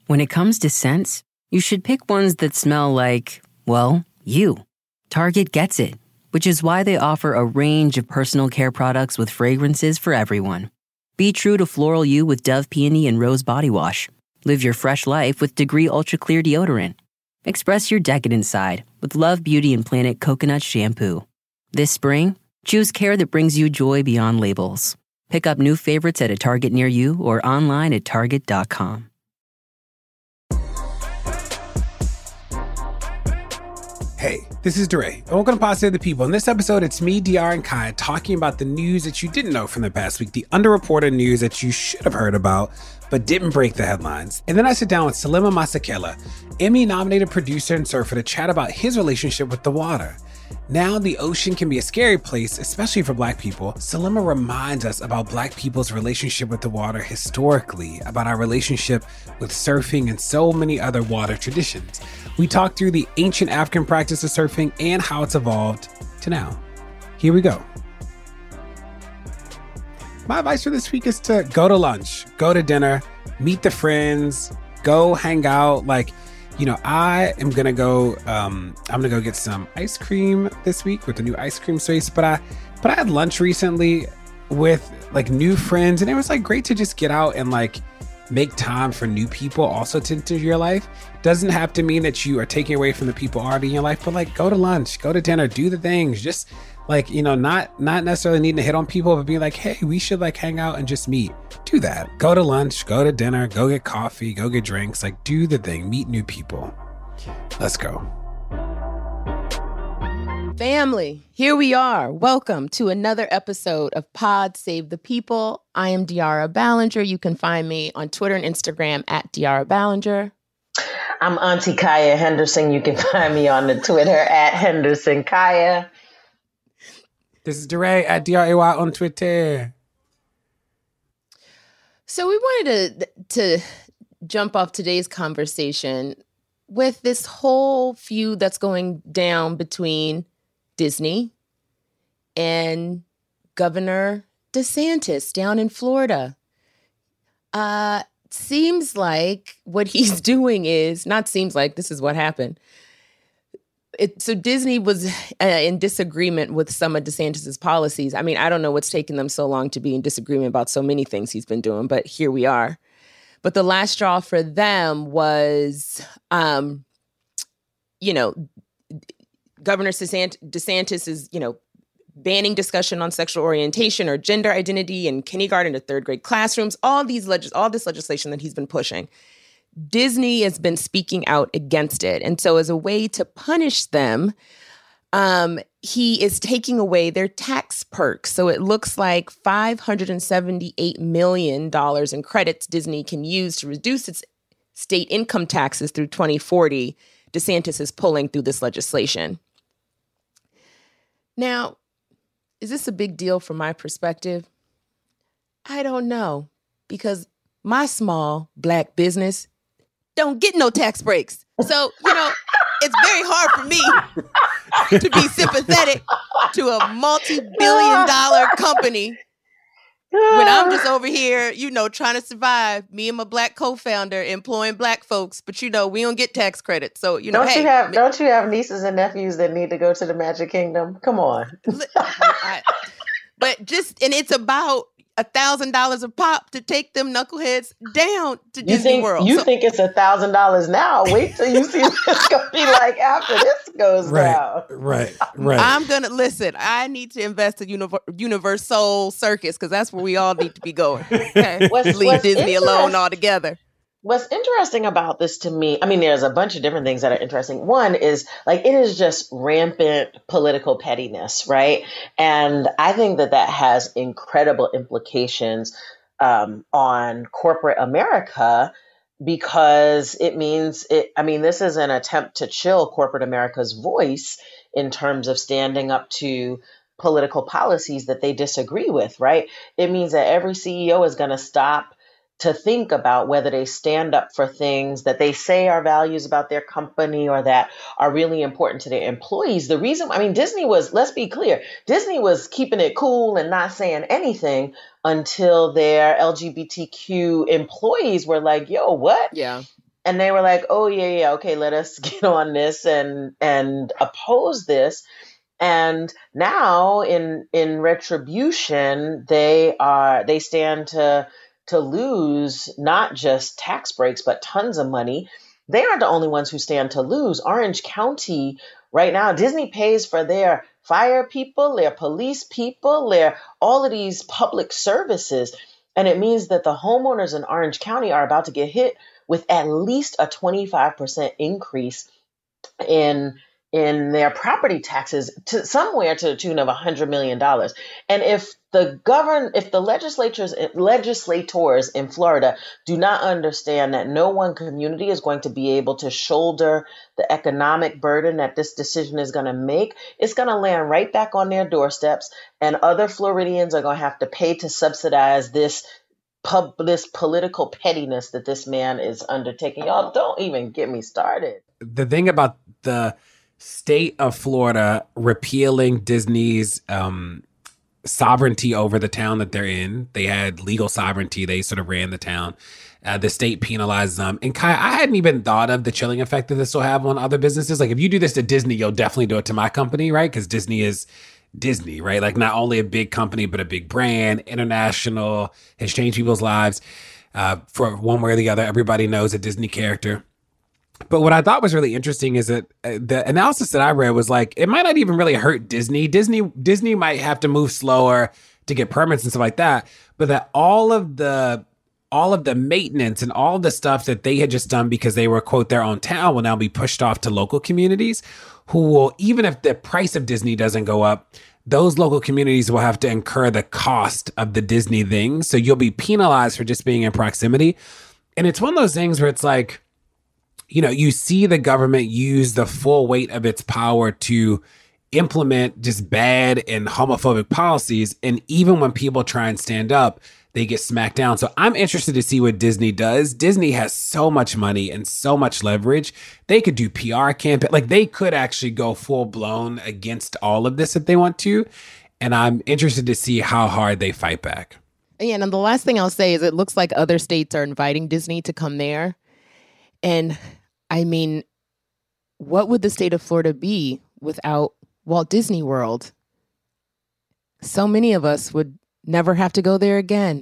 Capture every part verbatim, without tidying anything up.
When it comes to scents, you should pick ones that smell like, well, you. Target gets it, which is why they offer a range of personal care products with fragrances for everyone. Be true to floral you with Dove Peony and Rose Body Wash. Live your fresh life with Degree Ultra Clear Deodorant. Express your decadent side with Love Beauty and Planet Coconut Shampoo. This spring, choose care that brings you joy beyond labels. Pick up new favorites at a Target near you or online at target dot com. Hey, this is DeRay, and welcome to Pod Save the People. In this episode, it's me, D R, and Kai talking about the news that you didn't know from the past week, the underreported news that you should have heard about, but didn't break the headlines. And then I sit down with Selema Masekela, Emmy-nominated producer and surfer, to chat about his relationship with the water. Now the ocean can be a scary place, especially for Black people. Selema reminds us about Black people's relationship with the water historically, about our relationship with surfing and so many other water traditions. We talk through the ancient African practice of surfing and how it's evolved to now. Here we go. My advice for this week is to go to lunch, go to dinner, meet the friends, go hang out. Like, you know, I am going to go, um, I'm going to go get some ice cream this week with the new ice cream space. But I, but I had lunch recently with like new friends, and it was like great to just get out and like make time for new people also to enter your life. Doesn't have to mean that you are taking away from the people already in your life, but like go to lunch, go to dinner, do the things. Just like, you know, not not necessarily needing to hit on people, but being like, hey, we should like hang out and just meet. Do that. Go to lunch, go to dinner, go get coffee, go get drinks. Like, do the thing. Meet new people. Let's go. Family, here we are. Welcome to another episode of Pod Save the People. I am De'Ara Ballinger. You can find me on Twitter and Instagram at De'Ara Ballinger. I'm Auntie Kaya Henderson. You can find me on the Twitter at Henderson Kaya. This is DeRay at D R A Y on Twitter. So we wanted to, to jump off today's conversation with this whole feud that's going down between Disney and Governor DeSantis down in Florida. Uh, seems like what he's doing is, not seems like, this is what happened. It, so Disney was uh, in disagreement with some of DeSantis's policies. I mean, I don't know what's taken them so long to be in disagreement about so many things he's been doing, but here we are. But the last straw for them was, um, you know, Governor DeSantis, DeSantis is, you know, banning discussion on sexual orientation or gender identity in kindergarten to third grade classrooms. All these legis- all this legislation that he's been pushing. Disney has been speaking out against it. And so as a way to punish them, um, he is taking away their tax perks. So it looks like five hundred seventy-eight million dollars in credits Disney can use to reduce its state income taxes through twenty forty. DeSantis is pulling through this legislation. Now, is this a big deal from my perspective? I don't know, because my small Black business don't get no tax breaks. So, you know, it's very hard for me to be sympathetic to a multi-billion dollar company when I'm just over here, you know, trying to survive. Me and my Black co-founder employing Black folks, but you know, we don't get tax credit. So, you know, don't hey, you have don't you have nieces and nephews that need to go to the Magic Kingdom? Come on. I, but just, and it's about a thousand dollars a pop to take them knuckleheads down to You Disney think World. you So, think it's a thousand dollars now? Wait till you see what it's gonna be like after this goes Right, down. right, right. I'm gonna listen. I need to invest in Univer- Universal Circus because that's where we all need to be going. Okay? What's- Leave what's Disney alone interest- altogether. What's interesting about this to me, I mean, there's a bunch of different things that are interesting. One is like, it is just rampant political pettiness, right? And I think that that has incredible implications um, on corporate America, because it means it, I mean, this is an attempt to chill corporate America's voice in terms of standing up to political policies that they disagree with, right? It means that every C E O is going to stop to think about whether they stand up for things that they say are values about their company or that are really important to their employees. The reason, I mean, Disney was, let's be clear, Disney was keeping it cool and not saying anything until their L G B T Q employees were like, yo, what? Yeah. and they were like, oh, yeah, yeah, okay, let us get on this and and oppose this. And now in in retribution, they are they stand to to lose not just tax breaks, but tons of money. They aren't the only ones who stand to lose. Orange County right now, Disney pays for their fire people, their police people, their all of these public services. And it means that the homeowners in Orange County are about to get hit with at least a twenty-five percent increase in in their property taxes, to somewhere to the tune of one hundred million dollars. And if the govern if the legislatures legislators in Florida do not understand that no one community is going to be able to shoulder the economic burden that this decision is going to make, it's going to land right back on their doorsteps, and other Floridians are going to have to pay to subsidize this pub this political pettiness that this man is undertaking. Y'all don't even get me started. The thing about the state of Florida repealing Disney's um, sovereignty over the town that they're in, they had legal sovereignty. They sort of ran the town. Uh, the state penalized them. And Kai, I hadn't even thought of the chilling effect that this will have on other businesses. Like if you do this to Disney, you'll definitely do it to my company, right? Because Disney is Disney, right? Like not only a big company, but a big brand, international, has changed people's lives uh, for one way or the other. Everybody knows a Disney character. But what I thought was really interesting is that uh, the analysis that I read was like, it might not even really hurt Disney. Disney Disney might have to move slower to get permits and stuff like that. But that all of the all of the maintenance and all the stuff that they had just done because they were, quote, their own town will now be pushed off to local communities who will, even if the price of Disney doesn't go up, those local communities will have to incur the cost of the Disney thing. So you'll be penalized for just being in proximity. And it's one of those things where it's like, you know, you see the government use the full weight of its power to implement just bad and homophobic policies. And even when people try and stand up, they get smacked down. So I'm interested to see what Disney does. Disney has so much money and so much leverage. They could do P R campaign. Like they could actually go full blown against all of this if they want to. And I'm interested to see how hard they fight back. Yeah, and the last thing I'll say is it looks like other states are inviting Disney to come there. And I mean, what would the state of Florida be without Walt Disney World? So many of us would never have to go there again.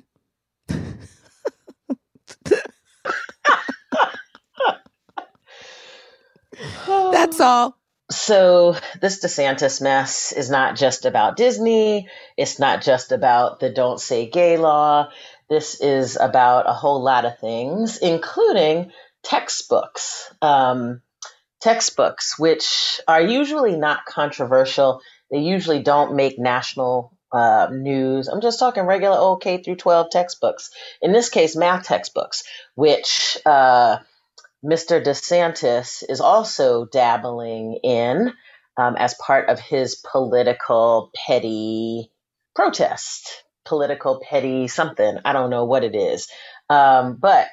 That's all. So this DeSantis mess is not just about Disney. It's not just about the Don't Say Gay law. This is about a whole lot of things, including textbooks. Um, textbooks, which are usually not controversial. They usually don't make national uh, news. I'm just talking regular old K through twelve textbooks. In this case, math textbooks, which uh, Mister DeSantis is also dabbling in um, as part of his political petty protest, political petty something. I don't know what it is. Um, but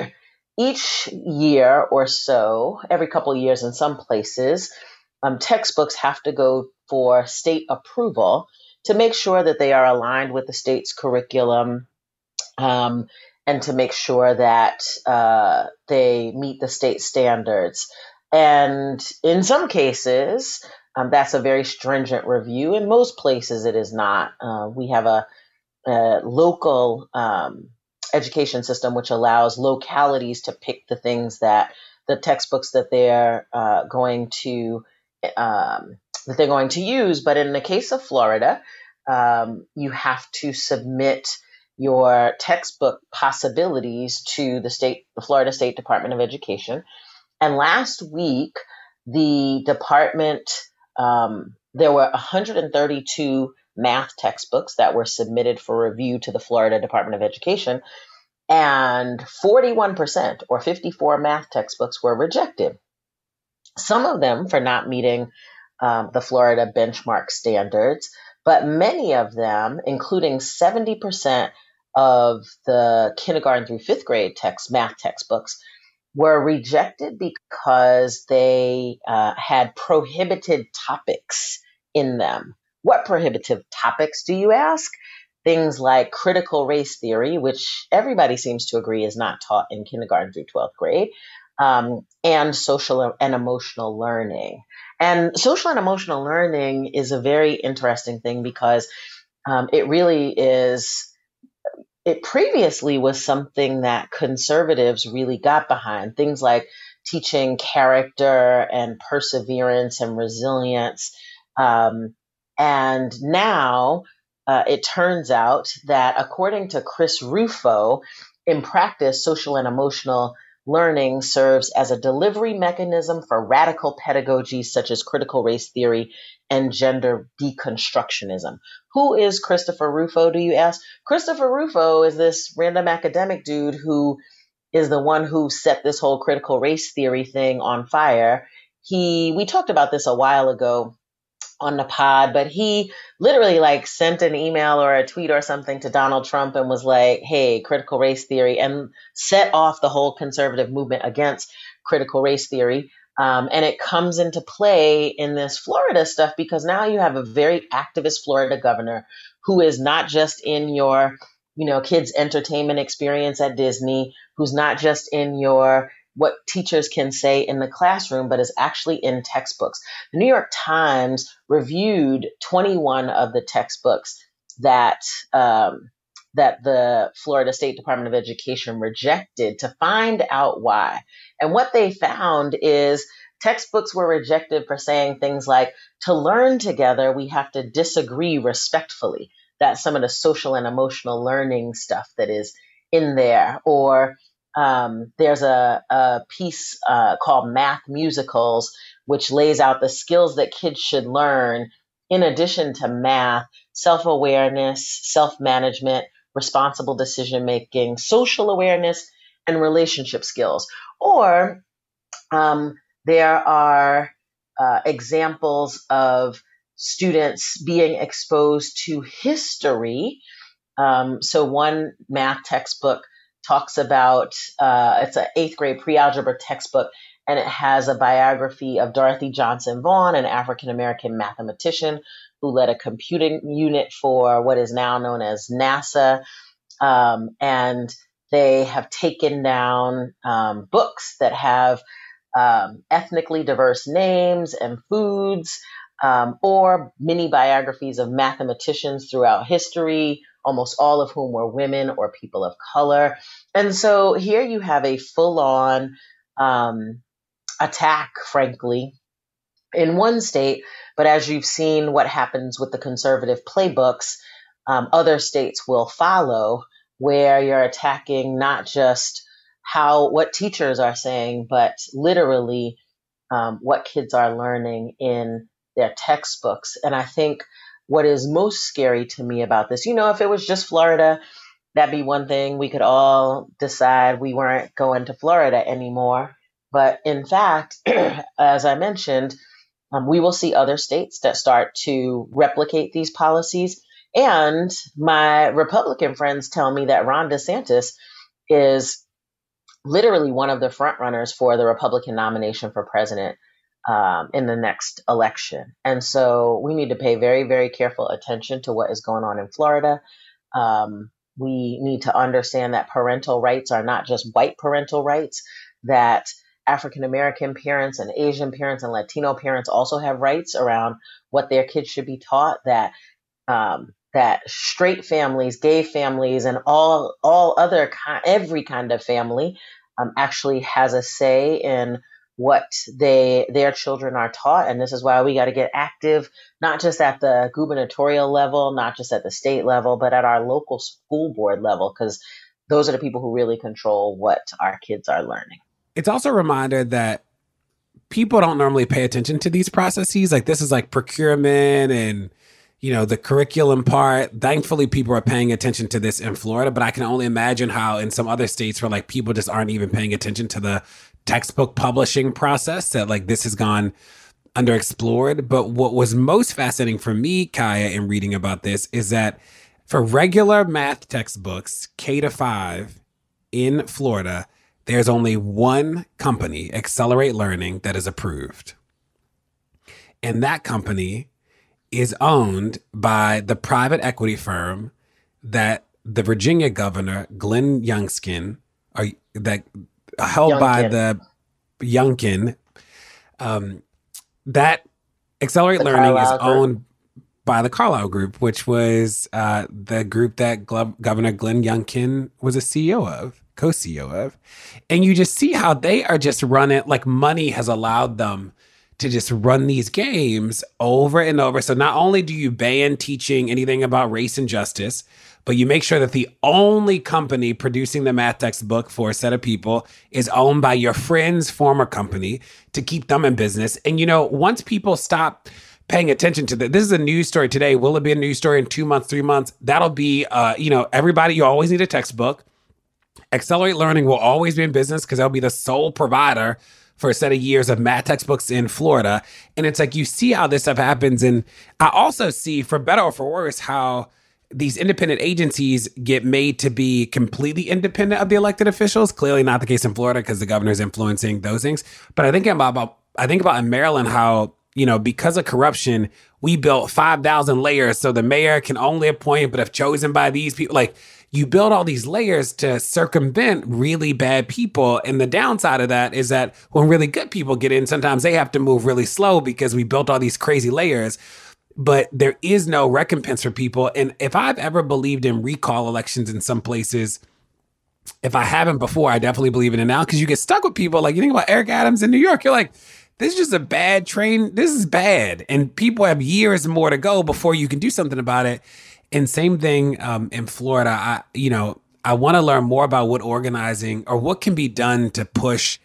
each year or so, every couple of years in some places, um, textbooks have to go for state approval to make sure that they are aligned with the state's curriculum um, and to make sure that uh, they meet the state standards. And in some cases, um, that's a very stringent review. In most places, it is not. Uh, we have a, a local um education system, which allows localities to pick the things that the textbooks that they're uh, going to um, that they're going to use. But in the case of Florida, um, you have to submit your textbook possibilities to the state, the Florida State Department of Education. And last week, the department um, there were one hundred thirty-two math textbooks that were submitted for review to the Florida Department of Education, and forty-one percent or fifty-four math textbooks were rejected. Some of them for not meeting um, the Florida benchmark standards, but many of them, including seventy percent of the kindergarten through fifth grade text math textbooks, were rejected because they uh, had prohibited topics in them. What prohibitive topics, do you ask? Things like critical race theory, which everybody seems to agree is not taught in kindergarten through twelfth grade. um, and social and emotional learning. And social and emotional learning is a very interesting thing because um, it really is, it previously was something that conservatives really got behind. Things like teaching character and perseverance and resilience. Um, and now uh, it turns out that according to Chris Rufo, in practice, social and emotional learning serves as a delivery mechanism for radical pedagogies such as critical race theory and gender deconstructionism. Who is Christopher Rufo, do you ask? Christopher Rufo is this random academic dude who is the one who set this whole critical race theory thing on fire. He, we talked about this a while ago on the pod, but he literally like sent an email or a tweet or something to Donald Trump and was like, hey, critical race theory, and set off the whole conservative movement against critical race theory. Um, and it comes into play in this Florida stuff because now you have a very activist Florida governor who is not just in your, you know, kids' entertainment experience at Disney, who's not just in your what teachers can say in the classroom, but is actually in textbooks. The New York Times reviewed twenty-one of the textbooks that um, that the Florida State Department of Education rejected to find out why. And what they found is textbooks were rejected for saying things like, to learn together, we have to disagree respectfully. That's some of the social and emotional learning stuff that is in there. Or Um, there's a, a piece uh, called Math Musicals, which lays out the skills that kids should learn in addition to math: self-awareness, self-management, responsible decision-making, social awareness, and relationship skills. Or um, there are uh, examples of students being exposed to history. Um, so one math textbook talks about, uh, it's an eighth grade pre-algebra textbook, and it has a biography of Dorothy Johnson Vaughan, an African-American mathematician who led a computing unit for what is now known as NASA. Um, and they have taken down um, books that have um, ethnically diverse names and foods, um, or mini biographies of mathematicians throughout history, almost all of whom were women or people of color. And so here you have a full-on um, attack, frankly, in one state. But as you've seen what happens with the conservative playbooks, um, other states will follow, where you're attacking not just how what teachers are saying, but literally um, what kids are learning in their textbooks. And I think what is most scary to me about this, you know, if it was just Florida, that'd be one thing. We could all decide we weren't going to Florida anymore. But in fact, as I mentioned, um, we will see other states that start to replicate these policies. And my Republican friends tell me that Ron DeSantis is literally one of the front runners for the Republican nomination for president um, in the next election. And so we need to pay very, very careful attention to what is going on in Florida. Um, we need to understand that parental rights are not just white parental rights, that African-American parents and Asian parents and Latino parents also have rights around what their kids should be taught, that um, that straight families, gay families, and all all other kind, every kind of family um, actually has a say in what they their children are taught. And this is why we got to get active, not just at the gubernatorial level, not just at the state level, but at our local school board level, because those are the people who really control what our kids are learning. It's also a reminder that people don't normally pay attention to these processes. Like, this is like procurement and, you know, the curriculum part. Thankfully, people are paying attention to this in Florida, but I can only imagine how in some other states where like people just aren't even paying attention to the textbook publishing process, that like this has gone underexplored. But what was most fascinating for me, Kaya, in reading about this is that for regular math textbooks, K to five in Florida, there's only one company, Accelerate Learning, that is approved. And that company is owned by the private equity firm that the Virginia governor, Glenn Youngkin, or that held Youngkin. by the Youngkin, um, that Accelerate The Learning is Carlyle Group. owned by the Carlyle Group, which was uh, the group that Glo- Governor Glenn Youngkin was a C E O of, co-C E O of. And you just see how they are just running, like money has allowed them to just run these games over and over. So not only do you ban teaching anything about race and justice, but you make sure that the only company producing the math textbook for a set of people is owned by your friend's former company to keep them in business. And, you know, once people stop paying attention to that, this is a news story today. Will it be a news story in two months, three months? That'll be, uh, you know, everybody, you always need a textbook. Accelerate Learning will always be in business because they'll be the sole provider for a set of years of math textbooks in Florida. And it's like, you see how this stuff happens. And I also see, for better or for worse, how these independent agencies get made to be completely independent of the elected officials. Clearly not the case in Florida because the governor is influencing those things. But I think about, about I think about in Maryland how, you know, because of corruption, we built five thousand layers so the mayor can only appoint, but if chosen by these people, like, you build all these layers to circumvent really bad people. And the downside of that is that when really good people get in, sometimes they have to move really slow because we built all these crazy layers. But there is no recompense for people. And if I've ever believed in recall elections in some places, if I haven't before, I definitely believe in it now because you get stuck with people. Like, you think about Eric Adams in New York, you're like, this is just a bad train. This is bad. And people have years more to go before you can do something about it. And same thing um, in Florida. I, you know, I want to learn more about what organizing or what can be done to push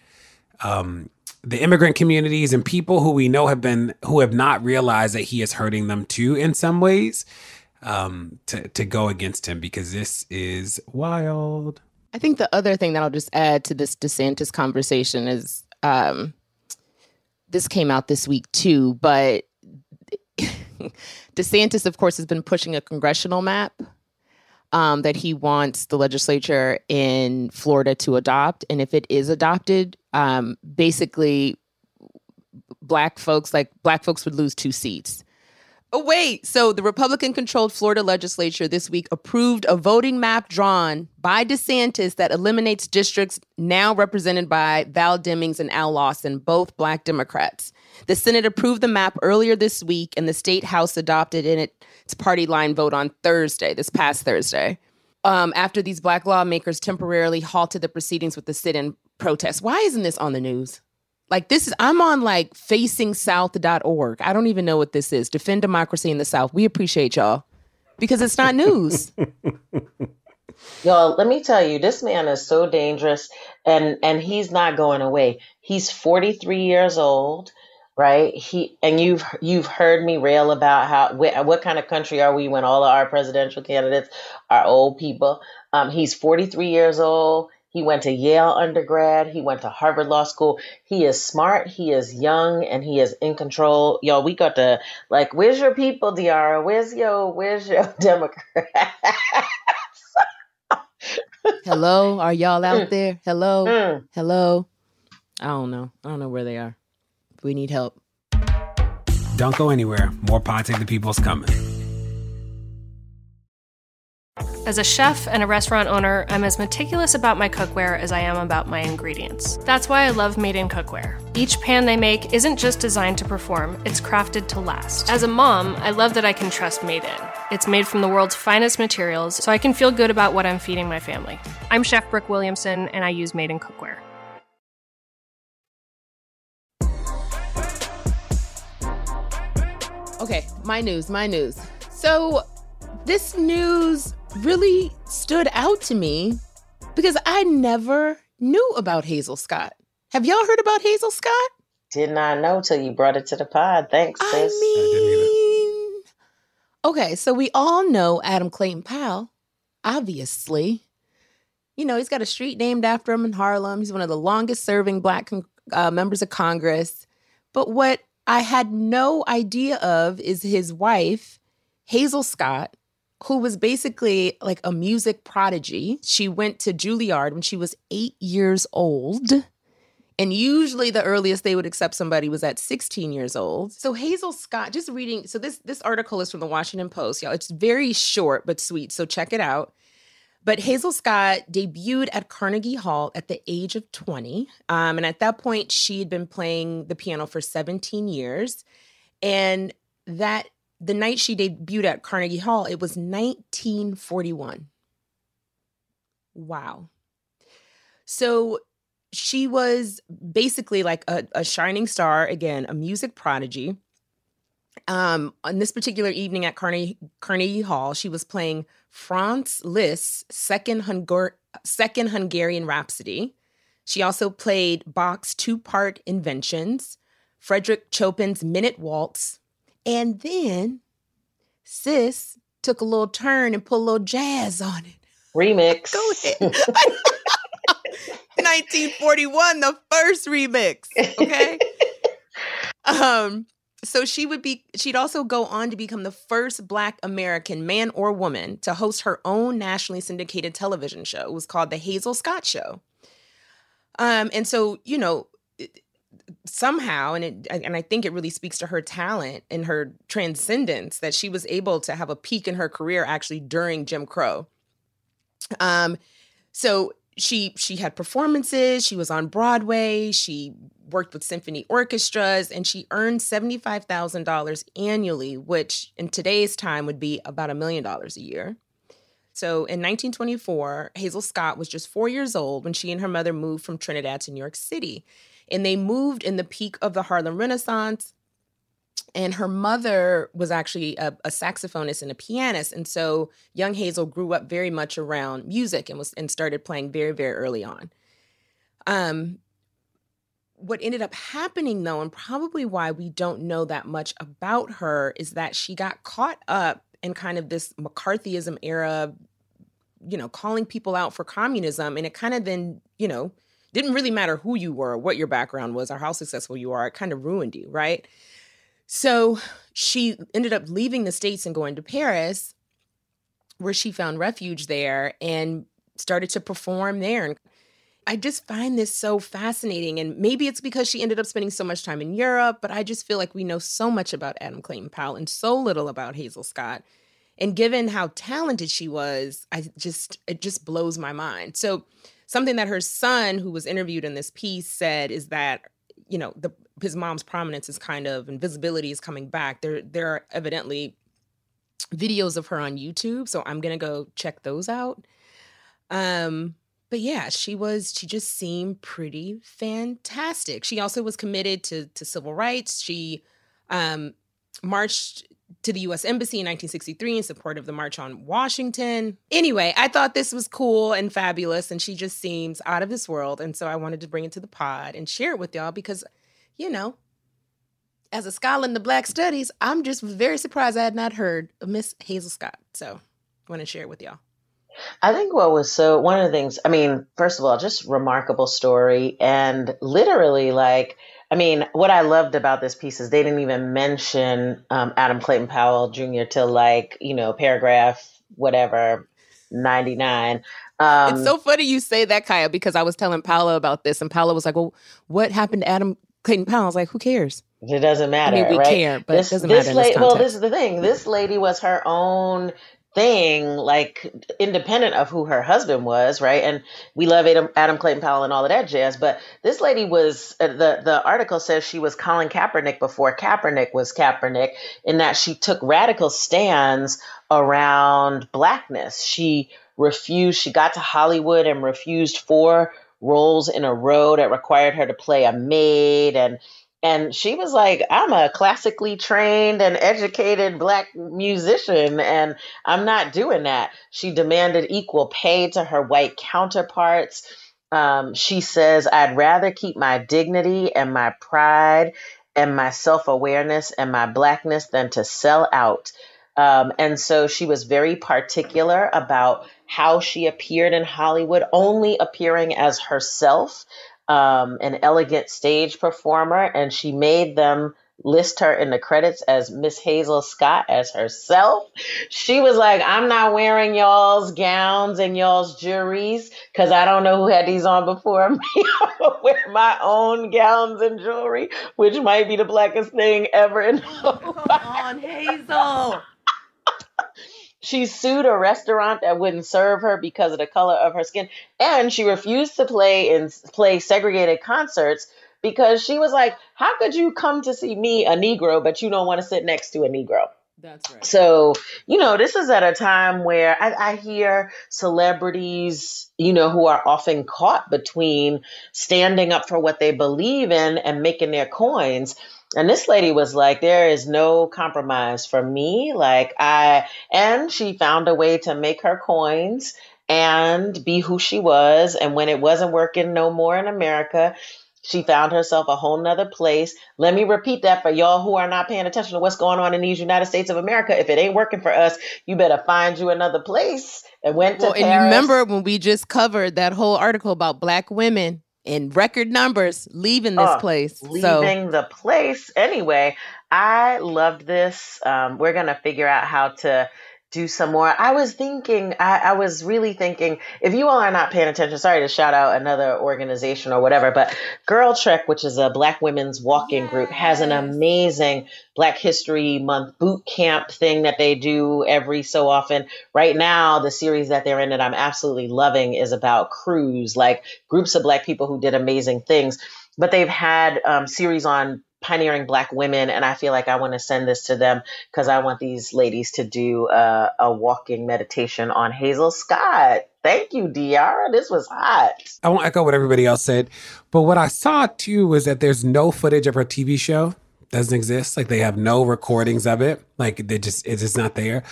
um, the immigrant communities and people who we know have been, who have not realized that he is hurting them too in some ways, um, to, to go against him because this is wild. I think the other thing that I'll just add to this DeSantis conversation is um, this came out this week too, but DeSantis, of course, has been pushing a congressional map um, that he wants the legislature in Florida to adopt. And if it is adopted, um, basically black folks, like black folks would lose two seats. Oh, wait. So the Republican-controlled Florida legislature this week approved a voting map drawn by DeSantis that eliminates districts now represented by Val Demings and Al Lawson, both black Democrats. The Senate approved the map earlier this week, and the state house adopted in it its party line vote on Thursday, this past Thursday, um, after these black lawmakers temporarily halted the proceedings with the sit-in protest. Why isn't this on the news? Like, this is, I'm on like facing south dot org. I don't even know what this is. Defend democracy in the South. We appreciate y'all because it's not news. Y'all, let me tell you, this man is so dangerous and, and he's not going away. He's forty-three years old, right? He, and you've, you've heard me rail about how, wh- what kind of country are we when all of our presidential candidates are old people? Um, he's forty-three years old. He went to Yale undergrad. He went to Harvard Law School. He is smart. He is young and he is in control. Y'all, we got to, like, where's your people, Diara? Where's your, where's your Democrats? Hello? Are y'all out Mm. there? Hello? Mm. Hello? I don't know. I don't know where they are. We need help. Don't go anywhere. More Pod Save the People's coming. As a chef and a restaurant owner, I'm as meticulous about my cookware as I am about my ingredients. That's why I love Made in Cookware. Each pan they make isn't just designed to perform, it's crafted to last. As a mom, I love that I can trust Made in. It's made from the world's finest materials, so I can feel good about what I'm feeding my family. I'm Chef Brooke Williamson, and I use Made in Cookware. Okay, my news, my news. So this news really stood out to me because I never knew about Hazel Scott. Have y'all heard about Hazel Scott? Did not know till you brought it to the pod. Thanks, sis. I mean, okay, so we all know Adam Clayton Powell, obviously. You know, he's got a street named after him in Harlem. He's one of the longest serving black con- uh, members of Congress. But what I had no idea of is his wife, Hazel Scott, who was basically like a music prodigy. She went to Juilliard when she was eight years old. And usually the earliest they would accept somebody was at sixteen years old. So Hazel Scott, just reading, so this, this article is from the Washington Post, y'all. It's very short but sweet, so check it out. But Hazel Scott debuted at Carnegie Hall at the age of twenty. Um, and at that point, she had been playing the piano for seventeen years. And that the night she debuted at Carnegie Hall, it was nineteen forty-one. Wow. So she was basically like a, a shining star, again, a music prodigy. Um, on this particular evening at Carnegie, Carnegie Hall, she was playing Franz Liszt's second, Hungar- second Hungarian Rhapsody. She also played Bach's two-part Inventions, Frederick Chopin's Minute Waltz, and then Sis took a little turn and put a little jazz on it. Remix. Go ahead. nineteen forty-one, the first remix. Okay. um. So she would be. She'd also go on to become the first Black American man or woman to host her own nationally syndicated television show. It was called The Hazel Scott Show. Um. And so you know, somehow, and it, and I think it really speaks to her talent and her transcendence that she was able to have a peak in her career actually during Jim Crow. Um. So. She she had performances, she was on Broadway, she worked with symphony orchestras, and she earned seventy-five thousand dollars annually, which in today's time would be about a million dollars a year. So in nineteen twenty-four, Hazel Scott was just four years old when she and her mother moved from Trinidad to New York City. And they moved in the peak of the Harlem Renaissance. And her mother was actually a, a saxophonist and a pianist. And so young Hazel grew up very much around music and was and started playing very, very early on. Um, what ended up happening, though, and probably why we don't know that much about her, is that she got caught up in kind of this McCarthyism era, you know, calling people out for communism. And it kind of then, you know, didn't really matter who you were, what your background was, or how successful you are. It kind of ruined you, right? So she ended up leaving the States and going to Paris, where she found refuge there and started to perform there. And I just find this so fascinating. And maybe it's because she ended up spending so much time in Europe, but I just feel like we know so much about Adam Clayton Powell and so little about Hazel Scott. And given how talented she was, I just it just blows my mind. So something that her son, who was interviewed in this piece, said is that, you know, the his mom's prominence is kind of, and visibility is coming back. There, there are evidently videos of her on YouTube, so I'm gonna go check those out. Um, but yeah, she was, she just seemed pretty fantastic. She also was committed to to civil rights. She um, marched to the U S Embassy in nineteen sixty-three in support of the March on Washington. Anyway, I thought this was cool and fabulous, and she just seems out of this world. And so I wanted to bring it to the pod and share it with y'all because, you know, as a scholar in the Black Studies, I'm just very surprised I had not heard of Miss Hazel Scott. So I want to share it with y'all. I think what was so, one of the things, I mean, first of all, just remarkable story. And literally, like, I mean, what I loved about this piece is they didn't even mention um, Adam Clayton Powell Junior till like, you know, paragraph, whatever, ninety-nine. Um, it's so funny you say that, Kaya, because I was telling Paola about this, and Paola was like, well, what happened to Adam Clayton Powell? I was like, who cares? It doesn't matter. I mean, we right? care, but this, it doesn't this matter la- in this Well, context. this is the thing. This lady was her own thing, like independent of who her husband was, right? And we love Adam, Adam Clayton Powell and all of that jazz, but this lady was, uh, the, the article says she was Colin Kaepernick before Kaepernick was Kaepernick, in that she took radical stands around Blackness. She refused, she got to Hollywood and refused four roles in a row that required her to play a maid, and And she was like, I'm a classically trained and educated Black musician, and I'm not doing that. She demanded equal pay to her white counterparts. Um, she says, I'd rather keep my dignity and my pride and my self-awareness and my Blackness than to sell out. Um, and so she was very particular about how she appeared in Hollywood, only appearing as herself. Um, an elegant stage performer, and she made them list her in the credits as Miss Hazel Scott as herself. She was like, I'm not wearing y'all's gowns and y'all's jewelries because I don't know who had these on before me. I'm gonna wear my own gowns and jewelry, which might be the blackest thing ever in the Come on, Hazel. She sued a restaurant that wouldn't serve her because of the color of her skin. And she refused to play in play segregated concerts because she was like, how could you come to see me, a Negro, but you don't want to sit next to a Negro? That's right. So, you know, this is at a time where I, I hear celebrities, you know, who are often caught between standing up for what they believe in and making their coins. And this lady was like, there is no compromise for me. Like I, and she found a way to make her coins and be who she was. And when it wasn't working no more in America, she found herself a whole nother place. Let me repeat that for y'all who are not paying attention to what's going on in these United States of America. If it ain't working for us, you better find you another place. And went to well, Paris. And you remember when we just covered that whole article about Black women in record numbers leaving this uh, place. Leaving so. the place. Anyway, I loved this. Um, we're going to figure out how to do some more. I was thinking, I, I was really thinking, if you all are not paying attention, sorry to shout out another organization or whatever, but Girl Trek, which is a Black women's walk-in yes. group, has an amazing Black History Month boot camp thing that they do every so often. Right now, the series that they're in that I'm absolutely loving is about crews, like groups of Black people who did amazing things. But they've had um, series on pioneering Black women. And I feel like I want to send this to them because I want these ladies to do uh, a walking meditation on Hazel Scott. Thank you, Diara. This was hot. I won't echo what everybody else said, but what I saw too was that there's no footage of her T V show. Doesn't exist. Like they have no recordings of it. Like they just, it's just not there.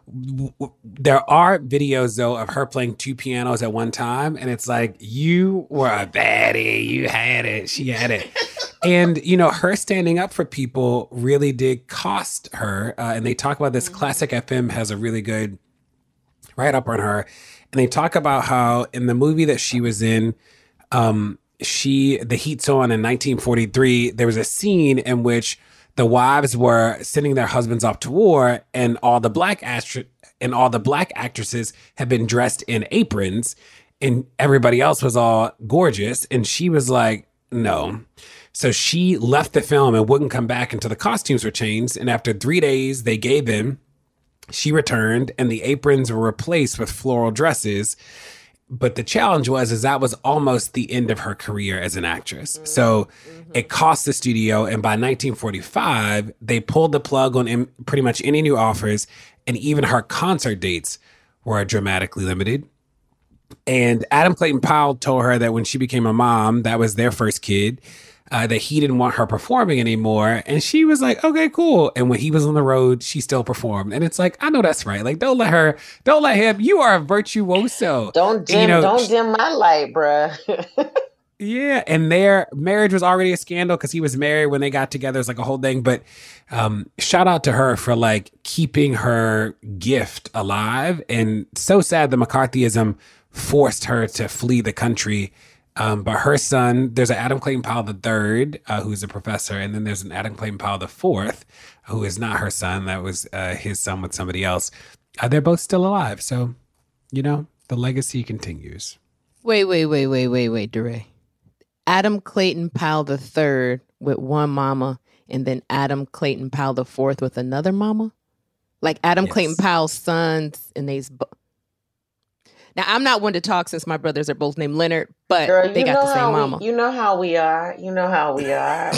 There are videos though of her playing two pianos at one time. And it's like, you were a baddie. You had it. She had it. And, you know, her standing up for people really did cost her. Uh, and they talk about this. Classic F M has a really good write-up on her. And they talk about how in the movie that she was in, um, she, the heat zone in nineteen forty-three, there was a scene in which the wives were sending their husbands off to war, and all the black actri- and all the black actresses had been dressed in aprons, and everybody else was all gorgeous. And she was like, no. So she left the film and wouldn't come back until the costumes were changed. And after three days, they gave in. She returned, and the aprons were replaced with floral dresses. But the challenge was, is that was almost the end of her career as an actress. Mm-hmm. So mm-hmm. it cost the studio. And by nineteen forty-five, they pulled the plug on in, pretty much any new offers. And even her concert dates were dramatically limited. And Adam Clayton Powell told her that when she became a mom, that was their first kid, uh, that he didn't want her performing anymore. And she was like, okay, cool. And when he was on the road, she still performed. And it's like, I know that's right. Like, don't let her, don't let him, you are a virtuoso. Don't dim, you know, don't dim my light, bruh. Yeah. And their marriage was already a scandal because he was married when they got together. It's like a whole thing. But um, shout out to her for like keeping her gift alive. And so sad that McCarthyism forced her to flee the country. Um, but her son, there's an Adam Clayton Powell the third, uh, who's a professor. And then there's an Adam Clayton Powell the fourth, who is not her son. That was uh, his son with somebody else. Uh, they're both still alive. So, you know, the legacy continues. Wait, wait, wait, wait, wait, wait, DeRay. Adam Clayton Powell the third with one mama, and then Adam Clayton Powell the fourth with another mama? Like Adam yes. Clayton Powell's sons and they's... Bo- Now, I'm not one to talk since my brothers are both named Leonard, but Girl, they got the same mama. We, you know how we are. You know how we are.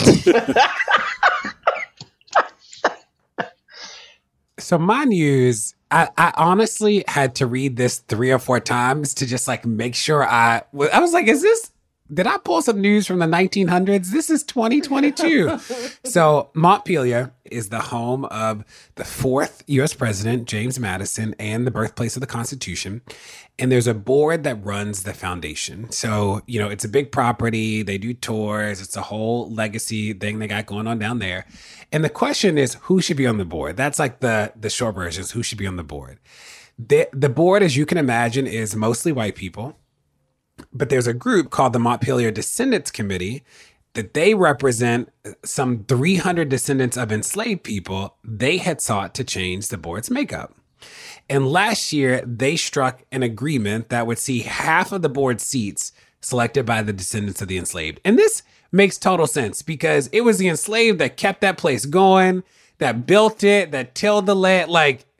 So my news, I, I honestly had to read this three or four times to just like make sure I, I was like, is this, did I pull some news from the nineteen hundreds? This is twenty twenty-two. So Montpelier is the home of the fourth U S president, James Madison, and the birthplace of the Constitution. And there's a board that runs the foundation. So, you know, it's a big property. They do tours. It's a whole legacy thing they got going on down there. And the question is, who should be on the board? That's like the, the short version is who should be on the board. The, the board, as you can imagine, is mostly white people. But there's a group called the Montpelier Descendants Committee that they represent some three hundred descendants of enslaved people. They had sought to change the board's makeup. And last year, they struck an agreement that would see half of the board seats selected by the descendants of the enslaved. And this makes total sense because it was the enslaved that kept that place going, that built it, that tilled the land. Like,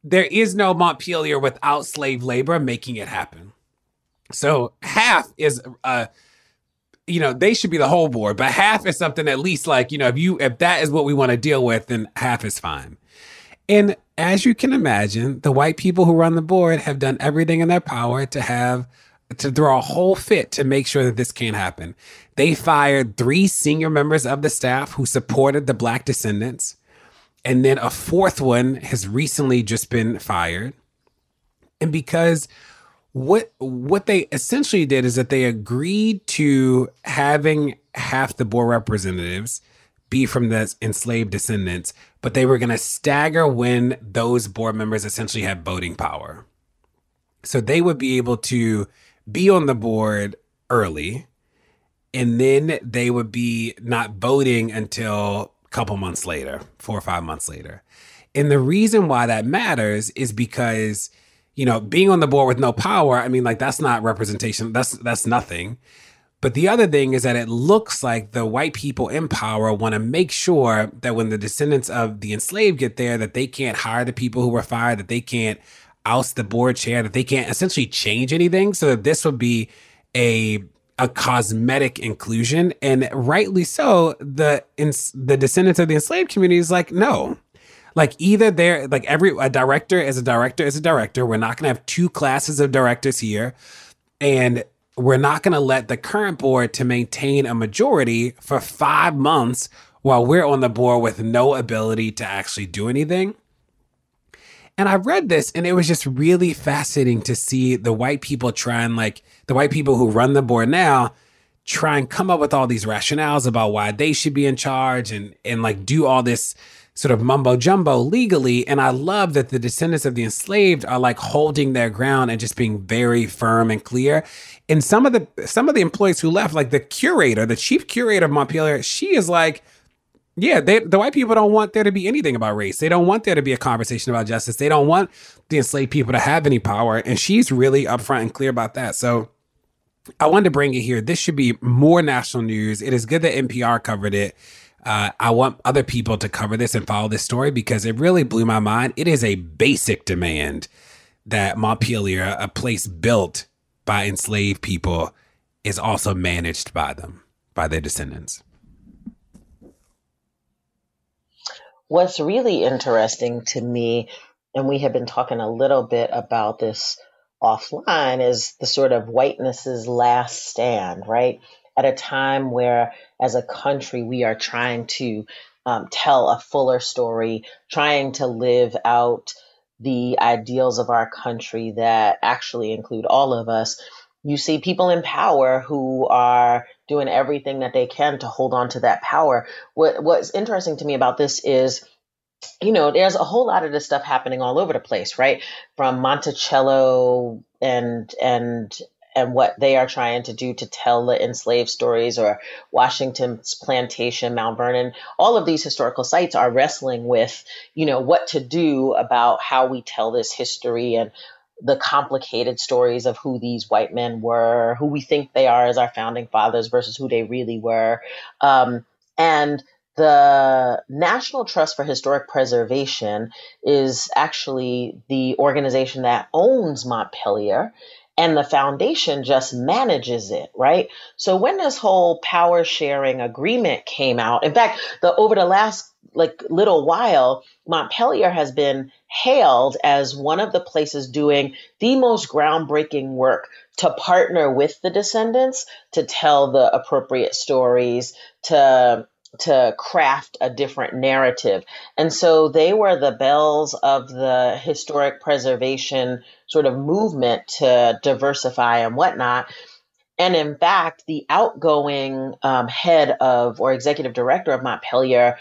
there is no Montpelier without slave labor making it happen. So half is, uh, you know, they should be the whole board, but half is something at least like, you know, if you, if that is what we want to deal with, then half is fine. And as you can imagine, the white people who run the board have done everything in their power to have, to throw a whole fit to make sure that this can't happen. They fired three senior members of the staff who supported the Black descendants. And then a fourth one has recently just been fired. And because What what they essentially did is that they agreed to having half the board representatives be from the enslaved descendants, but they were going to stagger when those board members essentially had voting power. So they would be able to be on the board early, and then they would be not voting until a couple months later, four or five months later. And the reason why that matters is because, you know, being on the board with no power, I mean, like, that's not representation. That's that's nothing. But the other thing is that it looks like the white people in power want to make sure that when the descendants of the enslaved get there, that they can't hire the people who were fired, that they can't oust the board chair, that they can't essentially change anything. So that this would be a a cosmetic inclusion. And rightly so, the the descendants of the enslaved community is like, no. Like, either they're like every a director is a director is a director. We're not going to have two classes of directors here. And we're not going to let the current board to maintain a majority for five months while we're on the board with no ability to actually do anything. And I read this and it was just really fascinating to see the white people try and like the white people who run the board now try and come up with all these rationales about why they should be in charge and and like do all this sort of mumbo jumbo legally. And I love that the descendants of the enslaved are like holding their ground and just being very firm and clear. And some of the some of the employees who left, like the curator, the chief curator of Montpelier, she is like, yeah, they, the white people don't want there to be anything about race. They don't want there to be a conversation about justice. They don't want the enslaved people to have any power. And she's really upfront and clear about that. So I wanted to bring it here. This should be more national news. It is good that N P R covered it. Uh, I want other people to cover this and follow this story because it really blew my mind. It is a basic demand that Montpelier, a place built by enslaved people, is also managed by them, by their descendants. What's really interesting to me, and we have been talking a little bit about this offline, is the sort of whiteness's last stand, right? At a time where, as a country, we are trying to um, tell a fuller story, trying to live out the ideals of our country that actually include all of us. You see people in power who are doing everything that they can to hold on to that power. What What's interesting to me about this is, you know, there's a whole lot of this stuff happening all over the place, right? From Monticello and and and what they are trying to do to tell the enslaved stories, or Washington's plantation, Mount Vernon. All of these historical sites are wrestling with, you know, what to do about how we tell this history and the complicated stories of who these white men were, who we think they are as our founding fathers versus who they really were. Um, and the National Trust for Historic Preservation is actually the organization that owns Montpelier, and the foundation just manages it, right? So when this whole power sharing agreement came out, in fact, the over the last like little while, Montpelier has been hailed as one of the places doing the most groundbreaking work to partner with the descendants to tell the appropriate stories, to to craft a different narrative. And so they were the bells of the historic preservation sort of movement to diversify and whatnot. And in fact, the outgoing um, head of or executive director of Montpelier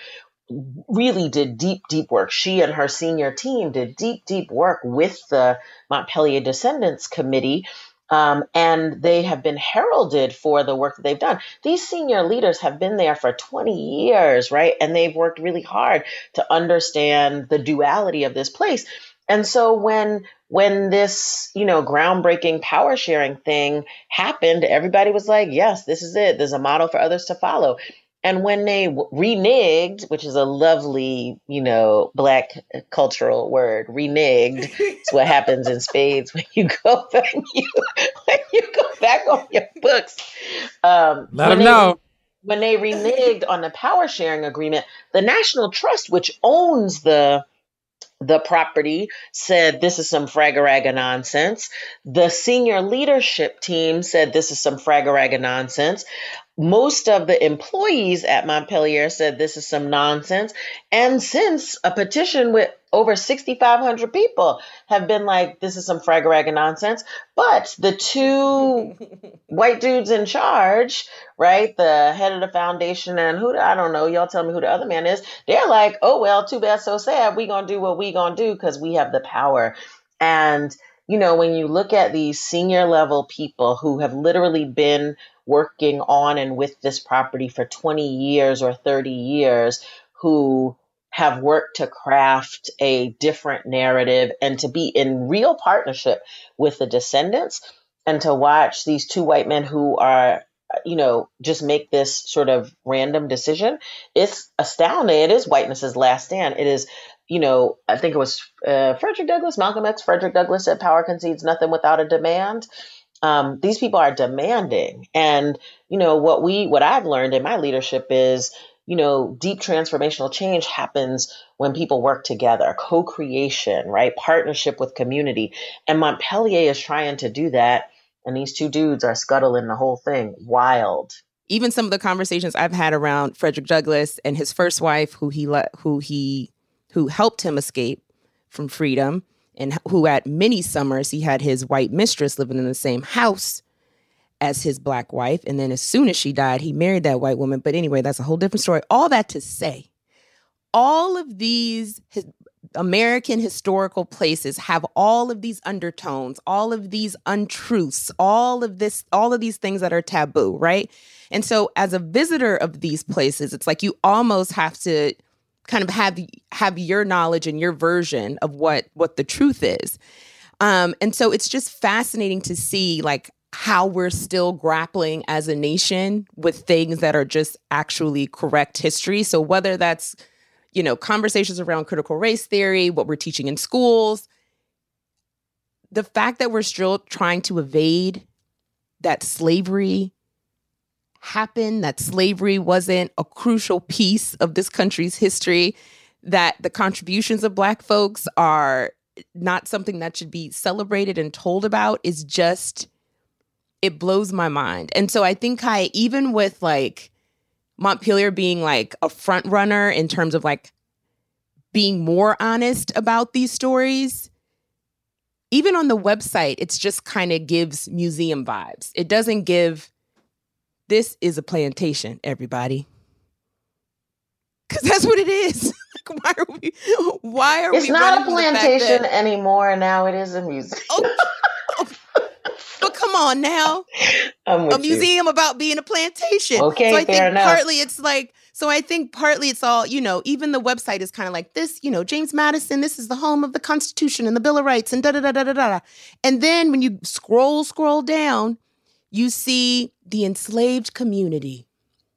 really did deep, deep work. She and her senior team did deep, deep work with the Montpelier Descendants Committee. Um, and they have been heralded for the work that they've done. These senior leaders have been there for twenty years, right? And they've worked really hard to understand the duality of this place. And so when when this, you know, groundbreaking power sharing thing happened, everybody was like, yes, this is it. There's a model for others to follow. And when they w- reneged, which is a lovely, you know, Black cultural word, reneged, it's what happens in spades when you go back, you, when you go back on your books. Um, Let them know. When they reneged on the power sharing agreement, the National Trust, which owns the the property, said this is some fragga-ragga nonsense. The senior leadership team said this is some fragga-ragga nonsense. Most of the employees at Montpelier said this is some nonsense. And since a petition with over sixty-five hundred people have been like, this is some fragga-ragga nonsense. But the two white dudes in charge, right, the head of the foundation and who, I don't know, y'all tell me who the other man is. They're like, oh, well, too bad, so sad. We gonna do what we gonna do because we have the power. And, you know, when you look at these senior level people who have literally been working on and with this property for twenty years or thirty years, who have worked to craft a different narrative and to be in real partnership with the descendants, and to watch these two white men who are, you know, just make this sort of random decision, it's astounding. It is whiteness's last stand. It is, you know, I think it was uh, Frederick Douglass, Malcolm X, Frederick Douglass said, power concedes nothing without a demand. Um, these people are demanding. And, you know, what we, what I've learned in my leadership is, you know, deep transformational change happens when people work together, co-creation, right? Partnership with community. And Montpelier is trying to do that. And these two dudes are scuttling the whole thing. Wild. Even some of the conversations I've had around Frederick Douglass and his first wife, who he let, who he, who helped him escape from freedom, and who at many summers he had his white mistress living in the same house as his Black wife. And then as soon as she died, he married that white woman. But anyway, that's a whole different story. All that to say, all of these his, American historical places have all of these undertones, all of these untruths, all of this, all of these things that are taboo, right? And so as a visitor of these places, it's like you almost have to kind of have have your knowledge and your version of what what the truth is. Um, and so it's just fascinating to see like how we're still grappling as a nation with things that are just actually correct history. So whether that's, you know, conversations around critical race theory, what we're teaching in schools, the fact that we're still trying to evade that slavery happened, that slavery wasn't a crucial piece of this country's history, that the contributions of Black folks are not something that should be celebrated and told about, is just, it blows my mind. And so I think I, even with like Montpelier being like a front runner in terms of like being more honest about these stories, even on the website, it's just kind of gives museum vibes. It doesn't give, this is a plantation, everybody. Because that's what it is. Like, why are we, why are it's we not a running from the fact plantation that- anymore. Now it is a museum. Oh, oh, but come on now. I'm with A museum you. about being a plantation. Okay, so I fair think enough. partly it's like, so I think partly it's all, you know, even the website is kind of like this, you know, James Madison, this is the home of the Constitution and the Bill of Rights and da da da da da da. And then when you scroll, scroll down, you see the enslaved community.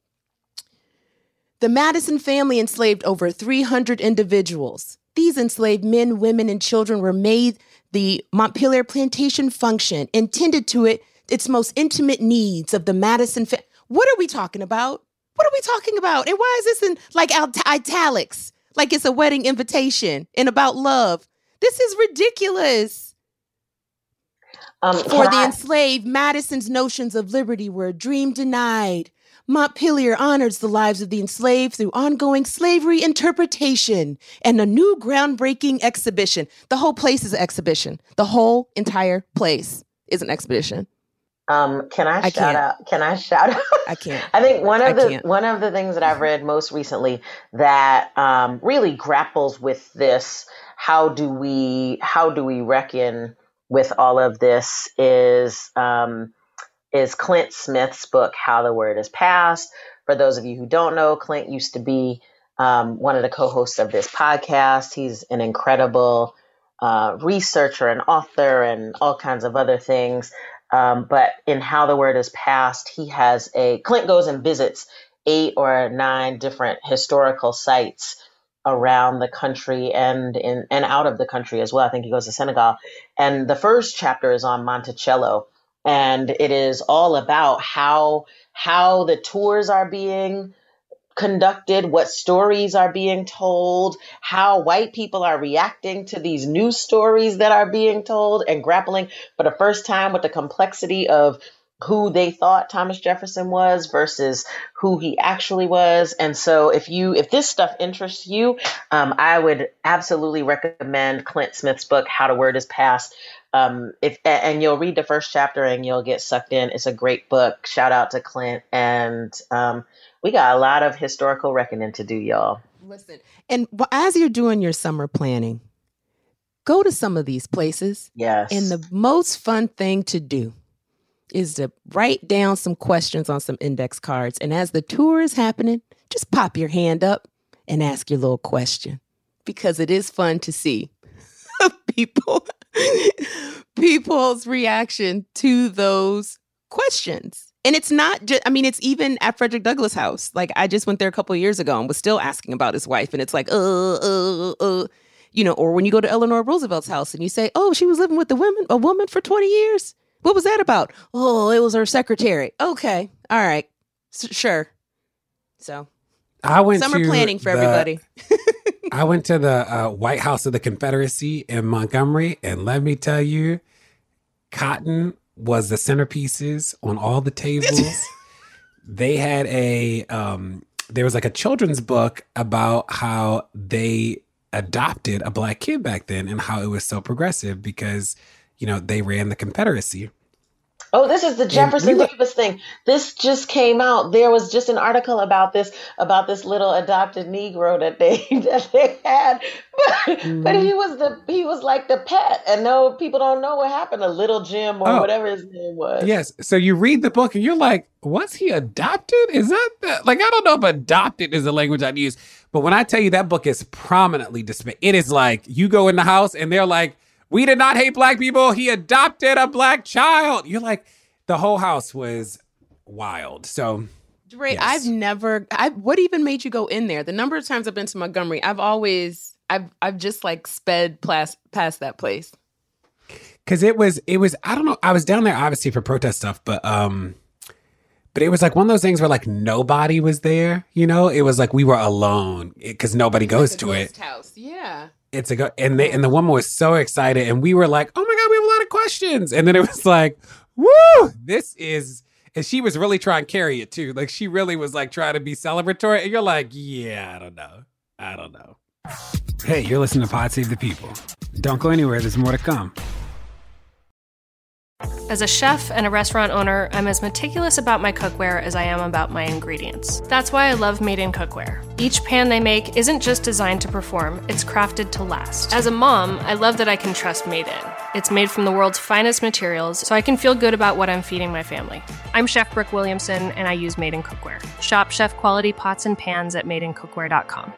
The Madison family enslaved over three hundred individuals. These enslaved men, women, and children were made the Montpelier plantation function, intended to it its most intimate needs of the Madison family. What are we talking about? What are we talking about? And why is this in like it- italics? Like it's a wedding invitation and about love. This is ridiculous. Um, For can the I- enslaved, Madison's notions of liberty were a dream denied. Montpelier honors the lives of the enslaved through ongoing slavery interpretation and a new groundbreaking exhibition. The whole place is an exhibition. The whole entire place is an exhibition. Um, can I, I shout can't. out? Can I shout out? I can't. I think one I of the can't. one of the things that I've read most recently that um, really grapples with this, how do we how do we reckon with all of this, is um, is Clint Smith's book, How the Word Is Passed. For those of you who don't know, Clint used to be um, one of the co-hosts of this podcast. He's an incredible uh, researcher and author and all kinds of other things. Um, but in How the Word Is Passed, he has a, Clint goes and visits eight or nine different historical sites around the country and in and out of the country as well. I think he goes to Senegal. And the first chapter is on Monticello. And it is all about how how the tours are being conducted, what stories are being told, how white people are reacting to these new stories that are being told, and grappling for the first time with the complexity of who they thought Thomas Jefferson was versus who he actually was. And so if you if this stuff interests you, um, I would absolutely recommend Clint Smith's book, How the Word Is Passed. Um, if and you'll read the first chapter and you'll get sucked in. It's a great book. Shout out to Clint. And um, we got a lot of historical reckoning to do, y'all. Listen, and as you're doing your summer planning, go to some of these places. Yes. And the most fun thing to do is to write down some questions on some index cards. And as the tour is happening, just pop your hand up and ask your little question, because it is fun to see people, people's reaction to those questions. And it's not just, I mean, it's even at Frederick Douglass House. Like, I just went there a couple of years ago and was still asking about his wife. And it's like, uh, uh, uh, you know, or when you go to Eleanor Roosevelt's house and you say, oh, she was living with a woman, a woman for twenty years. What was that about? Oh, it was her secretary. Okay. All right. S- sure. So I went summer to planning for the, everybody. I went to the uh, White House of the Confederacy in Montgomery, and let me tell you, cotton was the centerpieces on all the tables. They had a, um, there was like a children's book about how they adopted a black kid back then and how it was so progressive because, you know, they ran the Confederacy. Oh, this is the Jefferson we were- Davis thing. This just came out. There was just an article about this, about this little adopted Negro that they that they had, but, Mm-hmm. but he was the he was like the pet, and no people don't know what happened to Little Jim or Oh. whatever his name was. Yes. So you read the book and you're like, was he adopted? Is that the, like, I don't know if adopted is the language I'd use, but when I tell you that book is prominently displayed, it is like you go in the house and they're like, we did not hate black people. He adopted a black child. You're like, the whole house was wild. So, Dre, yes. I've never, I, what even made you go in there? The number of times I've been to Montgomery, I've always, I've, I've just like sped past, past that place. Cause it was, it was, I don't know. I was down there obviously for protest stuff, but, um, but it was like one of those things where like nobody was there, you know, it was like we were alone because nobody goes Like a to ghost it. house. Yeah. It's a go, and they, and the woman was so excited and we were like, oh my God, we have a lot of questions. And then it was like, woo, this is, and she was really trying to carry it too. Like she really was like trying to be celebratory. And you're like, yeah, I don't know. I don't know. Hey, you're listening to Pod Save the People. Don't go anywhere. There's more to come. As a chef and a restaurant owner, I'm as meticulous about my cookware as I am about my ingredients. That's why I love Made in Cookware. Each pan they make isn't just designed to perform, it's crafted to last. As a mom, I love that I can trust Made In. It's made from the world's finest materials, so I can feel good about what I'm feeding my family. I'm Chef Brooke Williamson, and I use Made in Cookware. Shop chef quality pots and pans at made in cookware dot com.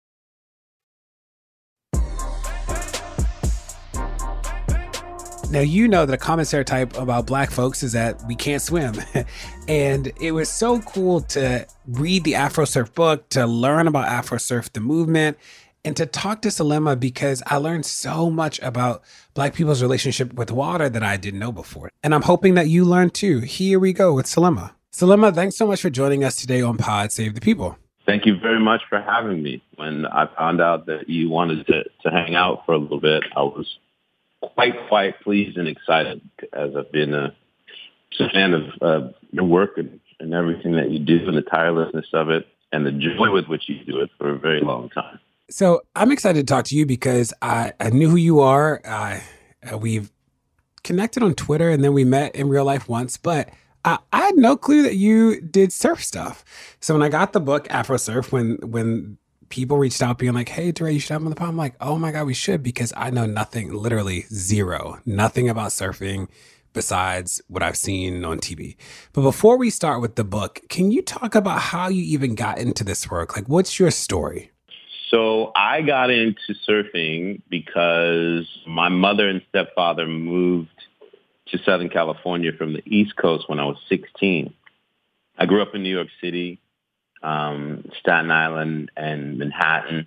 Now, you know that a common stereotype about black folks is that we can't swim. And it was so cool to read the Afro Surf book, to learn about Afro Surf, the movement, and to talk to Salima because I learned so much about black people's relationship with water that I didn't know before. And I'm hoping that you learn too. Here we go with Salima. Salima, thanks so much for joining us today on Pod Save the People. Thank you very much for having me. When I found out that you wanted to, to hang out for a little bit, I was quite, quite pleased and excited as I've been a, a fan of uh, your work and, and everything that you do and the tirelessness of it and the joy with which you do it for a very long time. So I'm excited to talk to you because I, I knew who you are. Uh, we've connected on Twitter and then we met in real life once, but I, I had no clue that you did surf stuff. So when I got the book Afro Surf, when when people reached out being like, hey, Dre, you should have him on the pod, I'm like, oh my God, we should, because I know nothing, literally zero, nothing about surfing besides what I've seen on T V. But before we start with the book, can you talk about how you even got into this work? Like, what's your story? So I got into surfing because my mother and stepfather moved to Southern California from the East Coast when I was sixteen. I grew up in New York City. um, Staten Island and Manhattan.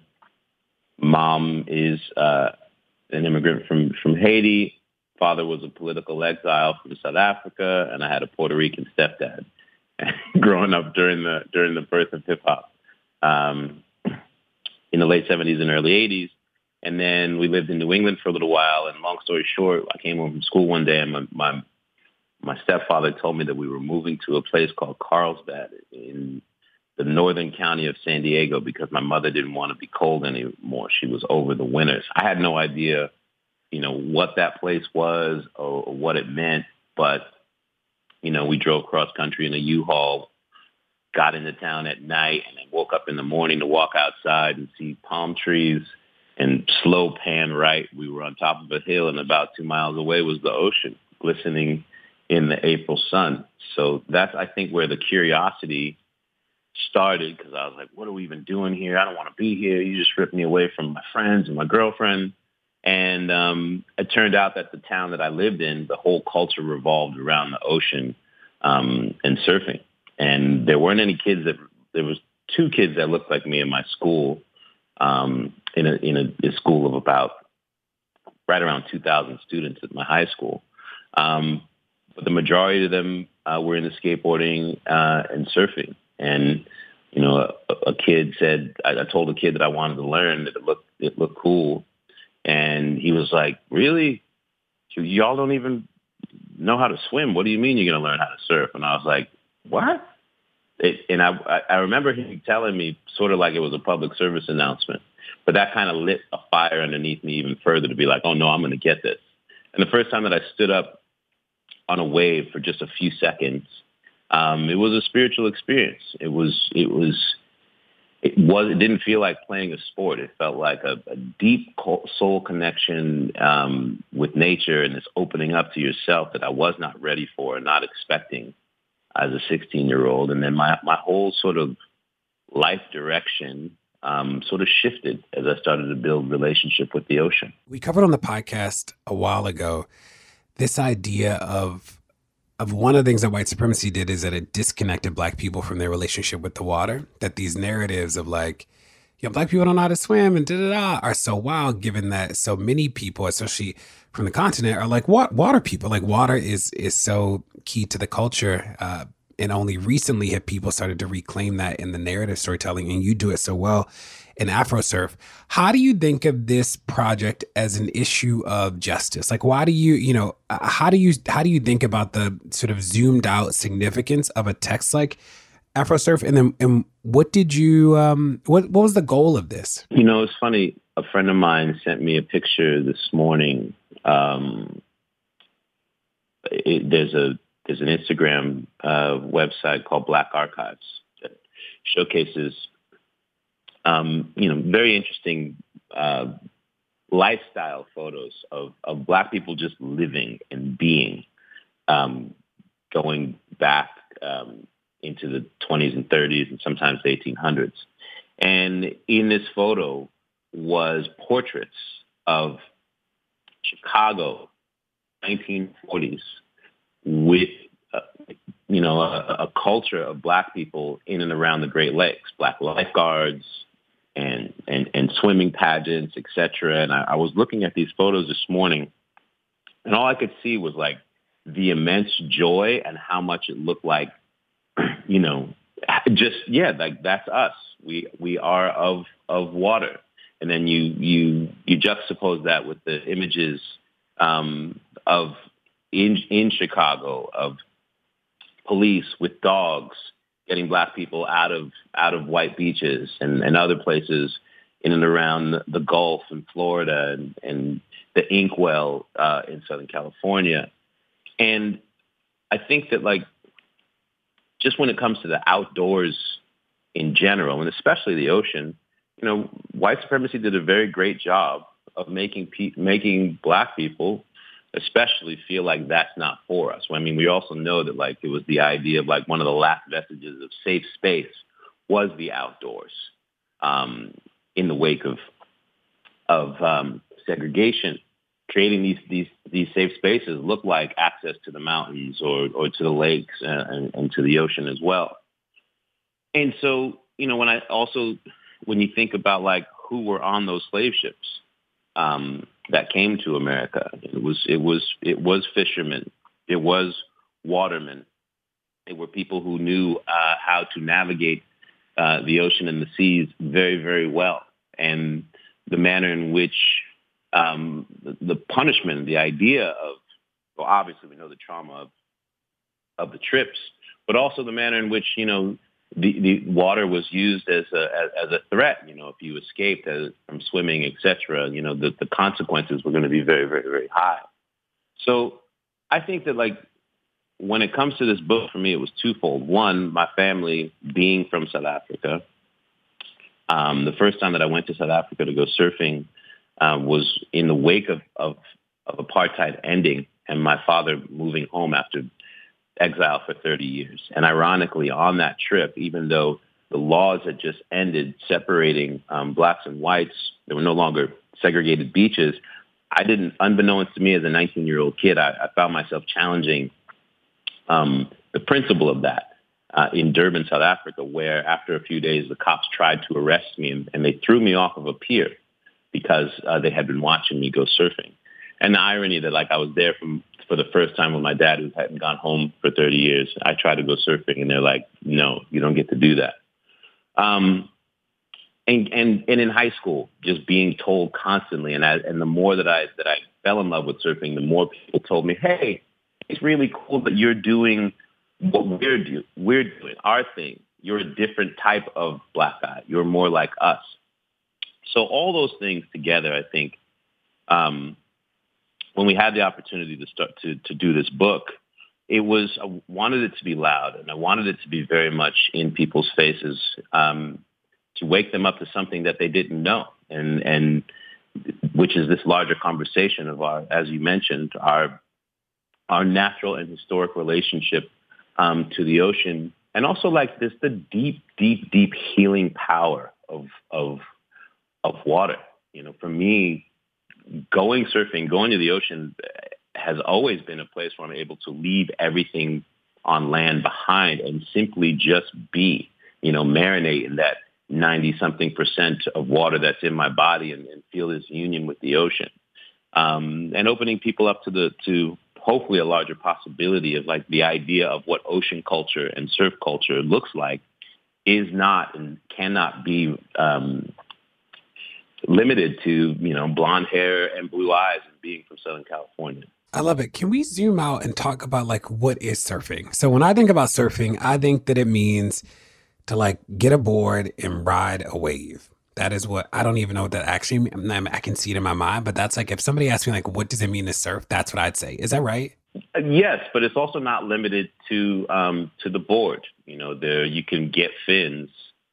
Mom is uh, an immigrant from, from Haiti. Father was a political exile from South Africa, and I had a Puerto Rican stepdad growing up during the during the birth of hip hop um, in the late seventies and early eighties. And then we lived in New England for a little while. And long story short, I came home from school one day, and my my, my stepfather told me that we were moving to a place called Carlsbad in the northern county of San Diego because my mother didn't want to be cold anymore. She was over the winters. I had no idea, you know, what that place was or, or what it meant. But, you know, we drove cross country in a U-Haul, got into town at night, and then woke up in the morning to walk outside and see palm trees and slow pan right. We were on top of a hill, and about two miles away was the ocean glistening in the April sun. So that's, I think, where the curiosity started, because I was like, what are we even doing here? I don't want to be here. You just ripped me away from my friends and my girlfriend. And um, it turned out that the town that I lived in, the whole culture revolved around the ocean um, and surfing. And there weren't any kids that, there was two kids that looked like me in my school, um, in, a, in a, a school of about right around two thousand students at my high school. Um, but the majority of them uh, were into skateboarding uh, and surfing. And, you know, a, a kid said, I, I told a kid that I wanted to learn, that it looked, it looked cool. And he was like, really? Y'all don't even know how to swim. What do you mean you're going to learn how to surf? And I was like, what? It, and I, I remember him telling me sort of like it was a public service announcement, but that kind of lit a fire underneath me even further to be like, oh no, I'm going to get this. And the first time that I stood up on a wave for just a few seconds, um, it was a spiritual experience. It was, it was, it was, it didn't feel like playing a sport. It felt like a, a deep soul connection um, with nature and this opening up to yourself that I was not ready for, not expecting as a sixteen-year-old. And then my, my whole sort of life direction um, sort of shifted as I started to build relationship with the ocean. We covered on the podcast a while ago this idea of of one of the things that white supremacy did is that it disconnected Black people from their relationship with the water. That these narratives of like, you know, Black people don't know how to swim and da da da are so wild, given that so many people, especially from the continent, are like what water people. Like water is is so key to the culture. Uh, and only recently have people started to reclaim that in the narrative storytelling, and you do it so well in Afrosurf. How do you think of this project as an issue of justice? Like, why do you, you know, how do you, how do you think about the sort of zoomed out significance of a text like Afrosurf? And then, and what did you, um, what, what was the goal of this? You know, it's funny. A friend of mine sent me a picture this morning. Um, it, there's a, there's an Instagram uh, website called Black Archives that showcases Um, you know, very interesting uh, lifestyle photos of, of Black people just living and being, um, going back um, into the twenties and thirties and sometimes the eighteen hundreds. And in this photo was portraits of Chicago, nineteen forties, with, uh, you know, a, a culture of Black people in and around the Great Lakes, Black lifeguards, and, and, and swimming pageants, et cetera. And I, I was looking at these photos this morning, and all I could see was like the immense joy and how much it looked like, you know, just, yeah, like that's us. We, we are of, of water. And then you, you, you juxtapose that with the images um, of in, in Chicago of police with dogs getting Black people out of out of white beaches and, and other places in and around the, the Gulf in Florida and, and the Inkwell uh, in Southern California. And I think that, like, just when it comes to the outdoors in general, and especially the ocean, you know, white supremacy did a very great job of making pe- making Black people especially feel like that's not for us. I mean, we also know that, like, it was the idea of, like, one of the last vestiges of safe space was the outdoors um, in the wake of of um, segregation. Creating these these these safe spaces look like access to the mountains or or to the lakes and, and, and to the ocean as well. And so, you know, when I also, when you think about like who were on those slave ships um, that came to America, it was, it was, it was fishermen, it was watermen, it were people who knew uh, how to navigate uh, the ocean and the seas very, very well. And the manner in which um, the, the punishment, the idea of, well, obviously we know the trauma of, of the trips, but also the manner in which, you know, the, the water was used as a, as, as a threat. You know, if you escaped as, from swimming, et cetera, you know, the, the consequences were going to be very, very, very high. So I think that, like, when it comes to this book, for me, it was twofold. One, my family being from South Africa. Um, the first time that I went to South Africa to go surfing um, was in the wake of, of, of apartheid ending and my father moving home after exile for thirty years. And ironically, on that trip, even though the laws had just ended separating um, blacks and whites, there were no longer segregated beaches. I didn't, unbeknownst to me as a nineteen-year-old kid, I, I found myself challenging um, the principle of that uh, in Durban, South Africa, where after a few days, the cops tried to arrest me and, and they threw me off of a pier because uh, they had been watching me go surfing. And the irony that, like, I was there from for the first time with my dad, who hadn't gone home for thirty years. I tried to go surfing, and they're like, no, you don't get to do that. Um, and, and, and in high school, just being told constantly, and I, and the more that I, that I fell in love with surfing, the more people told me, hey, it's really cool that you're doing what we're, do, we're doing, our thing. You're a different type of black guy. You're more like us. So all those things together, I think, um, when we had the opportunity to start to, to do this book, it was, I wanted it to be loud, and I wanted it to be very much in people's faces, um, to wake them up to something that they didn't know. And, and which is this larger conversation of our, as you mentioned, our, our natural and historic relationship, um, to the ocean. And also like this, the deep, deep, deep healing power of, of, of water. You know, for me, going surfing, going to the ocean has always been a place where I'm able to leave everything on land behind and simply just be, you know, marinate in that ninety something percent of water that's in my body and, and feel this union with the ocean. Um, and opening people up to the, to hopefully a larger possibility of like the idea of what ocean culture and surf culture looks like is not and cannot be, um, limited to, you know, blonde hair and blue eyes and being from Southern California. I love it. Can we zoom out and talk about like what is surfing? So when I think about surfing, I think that it means to like get aboard and ride a wave. That is what, I don't even know what that actually means. I can see it in my mind, but that's like, if somebody asks me like, what does it mean to surf? That's what I'd say. Is that right? Yes, but it's also not limited to, um, to the board. You know, there, you can get fins,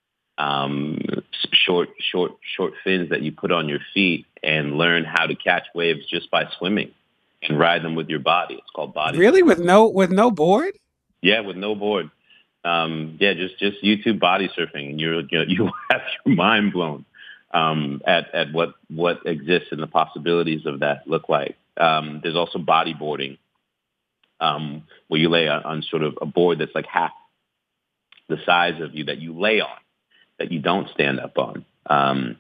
um, short, short, short fins that you put on your feet and learn how to catch waves just by swimming and ride them with your body. It's called body. Really? With no, with no board? Yeah, with no board. Um, yeah, just, just YouTube body surfing, and you're, you know, you have your mind blown, um, at, at what, what exists and the possibilities of that look like. Um, there's also bodyboarding, um, where you lay on, on sort of a board that's like half the size of you that you lay on, that you don't stand up on. Um,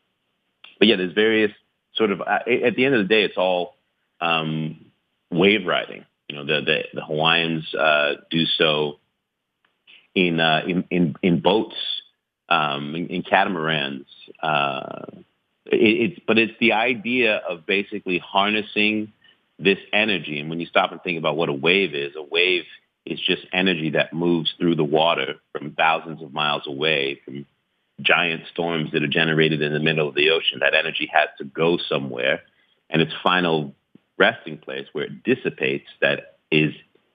but yeah, there's various sort of, uh, at the end of the day, it's all um, wave riding. You know, the, the, the Hawaiians uh, do so in, uh, in, in, in boats, um, in, in catamarans. Uh, it, it's, but it's the idea of basically harnessing this energy. And when you stop and think about what a wave is, a wave is just energy that moves through the water from thousands of miles away, from giant storms that are generated in the middle of the ocean. That energy has to go somewhere, and its final resting place where it dissipates, that is,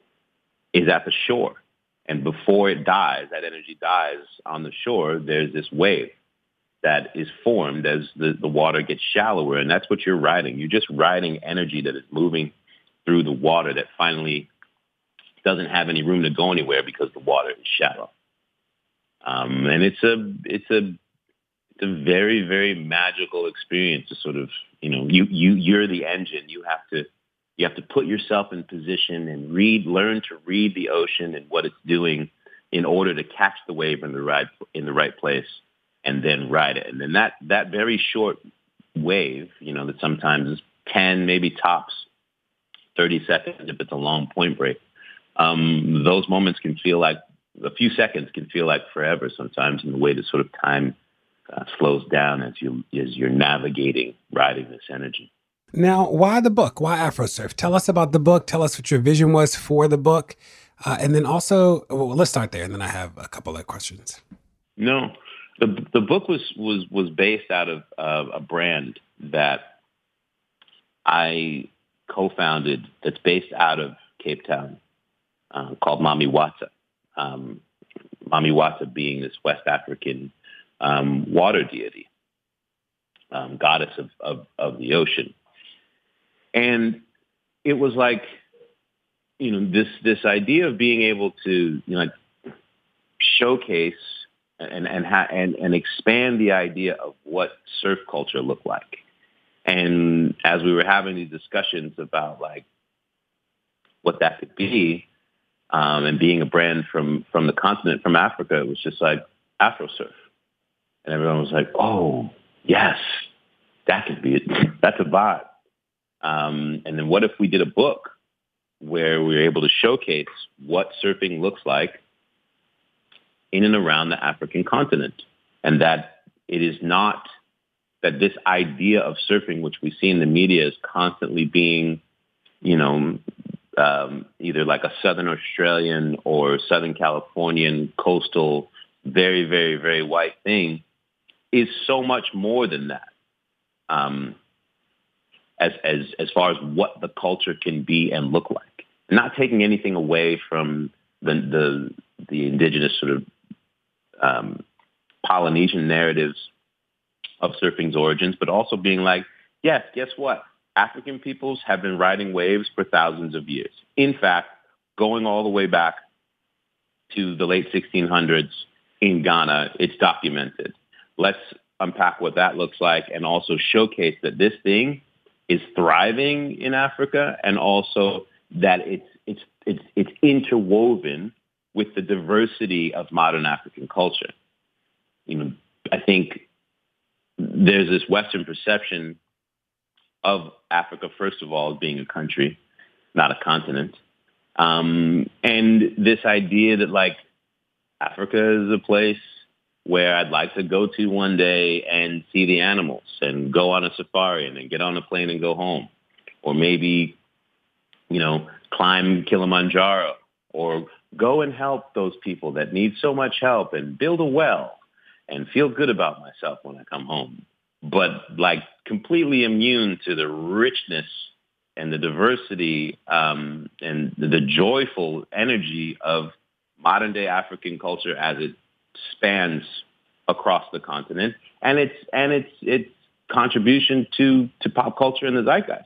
is at the shore. And before it dies, that energy dies on the shore, there's this wave that is formed as the, the water gets shallower. And that's what you're riding. You're just riding energy that is moving through the water that finally doesn't have any room to go anywhere because the water is shallow. Um, and it's a, it's a, it's a very, very magical experience to sort of, you know, you, you, you're the engine. You have to, you have to put yourself in position and read, learn to read the ocean and what it's doing in order to catch the wave in the right in the right place and then ride it. And then that that very short wave, you know, that sometimes is ten, maybe tops thirty seconds if it's a long point break. Um, those moments can feel like a few seconds can feel like forever sometimes, in the way that sort of time uh, slows down as you as you're navigating riding this energy. Now, why the book? Why Afrosurf? Tell us about the book. Tell us what your vision was for the book. Uh, and then also, well, let's start there. And then I have a couple of questions. No, the the book was was was based out of uh, a brand that I co-founded that's based out of Cape Town uh, called Mami Wata. Um, Mami Wata being this West African um, water deity, um, goddess of, of, of the ocean. And it was like, you know, this this idea of being able to, you know, like showcase and and, ha- and and expand the idea of what surf culture looked like. And as we were having these discussions about like what that could be, um, and being a brand from from the continent, from Africa, it was just like Afrosurf, and everyone was like, "Oh, yes, that could be it. That's a vibe." Um, and then what if we did a book where we were able to showcase what surfing looks like in and around the African continent, and that it is not that this idea of surfing, which we see in the media, is constantly being, you know, um, either like a Southern Australian or Southern Californian coastal, very, very, very white thing, is so much more than that. Um, as as as far as what the culture can be and look like, not taking anything away from the the, the indigenous sort of um, Polynesian narratives of surfing's origins, but also being like, yes, guess what? African peoples have been riding waves for thousands of years. In fact, going all the way back to the late sixteen hundreds in Ghana, it's documented. Let's unpack what that looks like and also showcase that this thing is thriving in Africa, and also that it's it's it's it's interwoven with the diversity of modern African culture. You know, I think there's this Western perception of Africa, first of all, as being a country, not a continent. Um, and this idea that, like, Africa is a place where I'd like to go to one day and see the animals and go on a safari and then get on a plane and go home. Or maybe, you know, climb Kilimanjaro, or go and help those people that need so much help and build a well and feel good about myself when I come home. But like completely immune to the richness and the diversity um, and the joyful energy of modern day African culture as it spans across the continent, and its and its its contribution to to pop culture and the zeitgeist.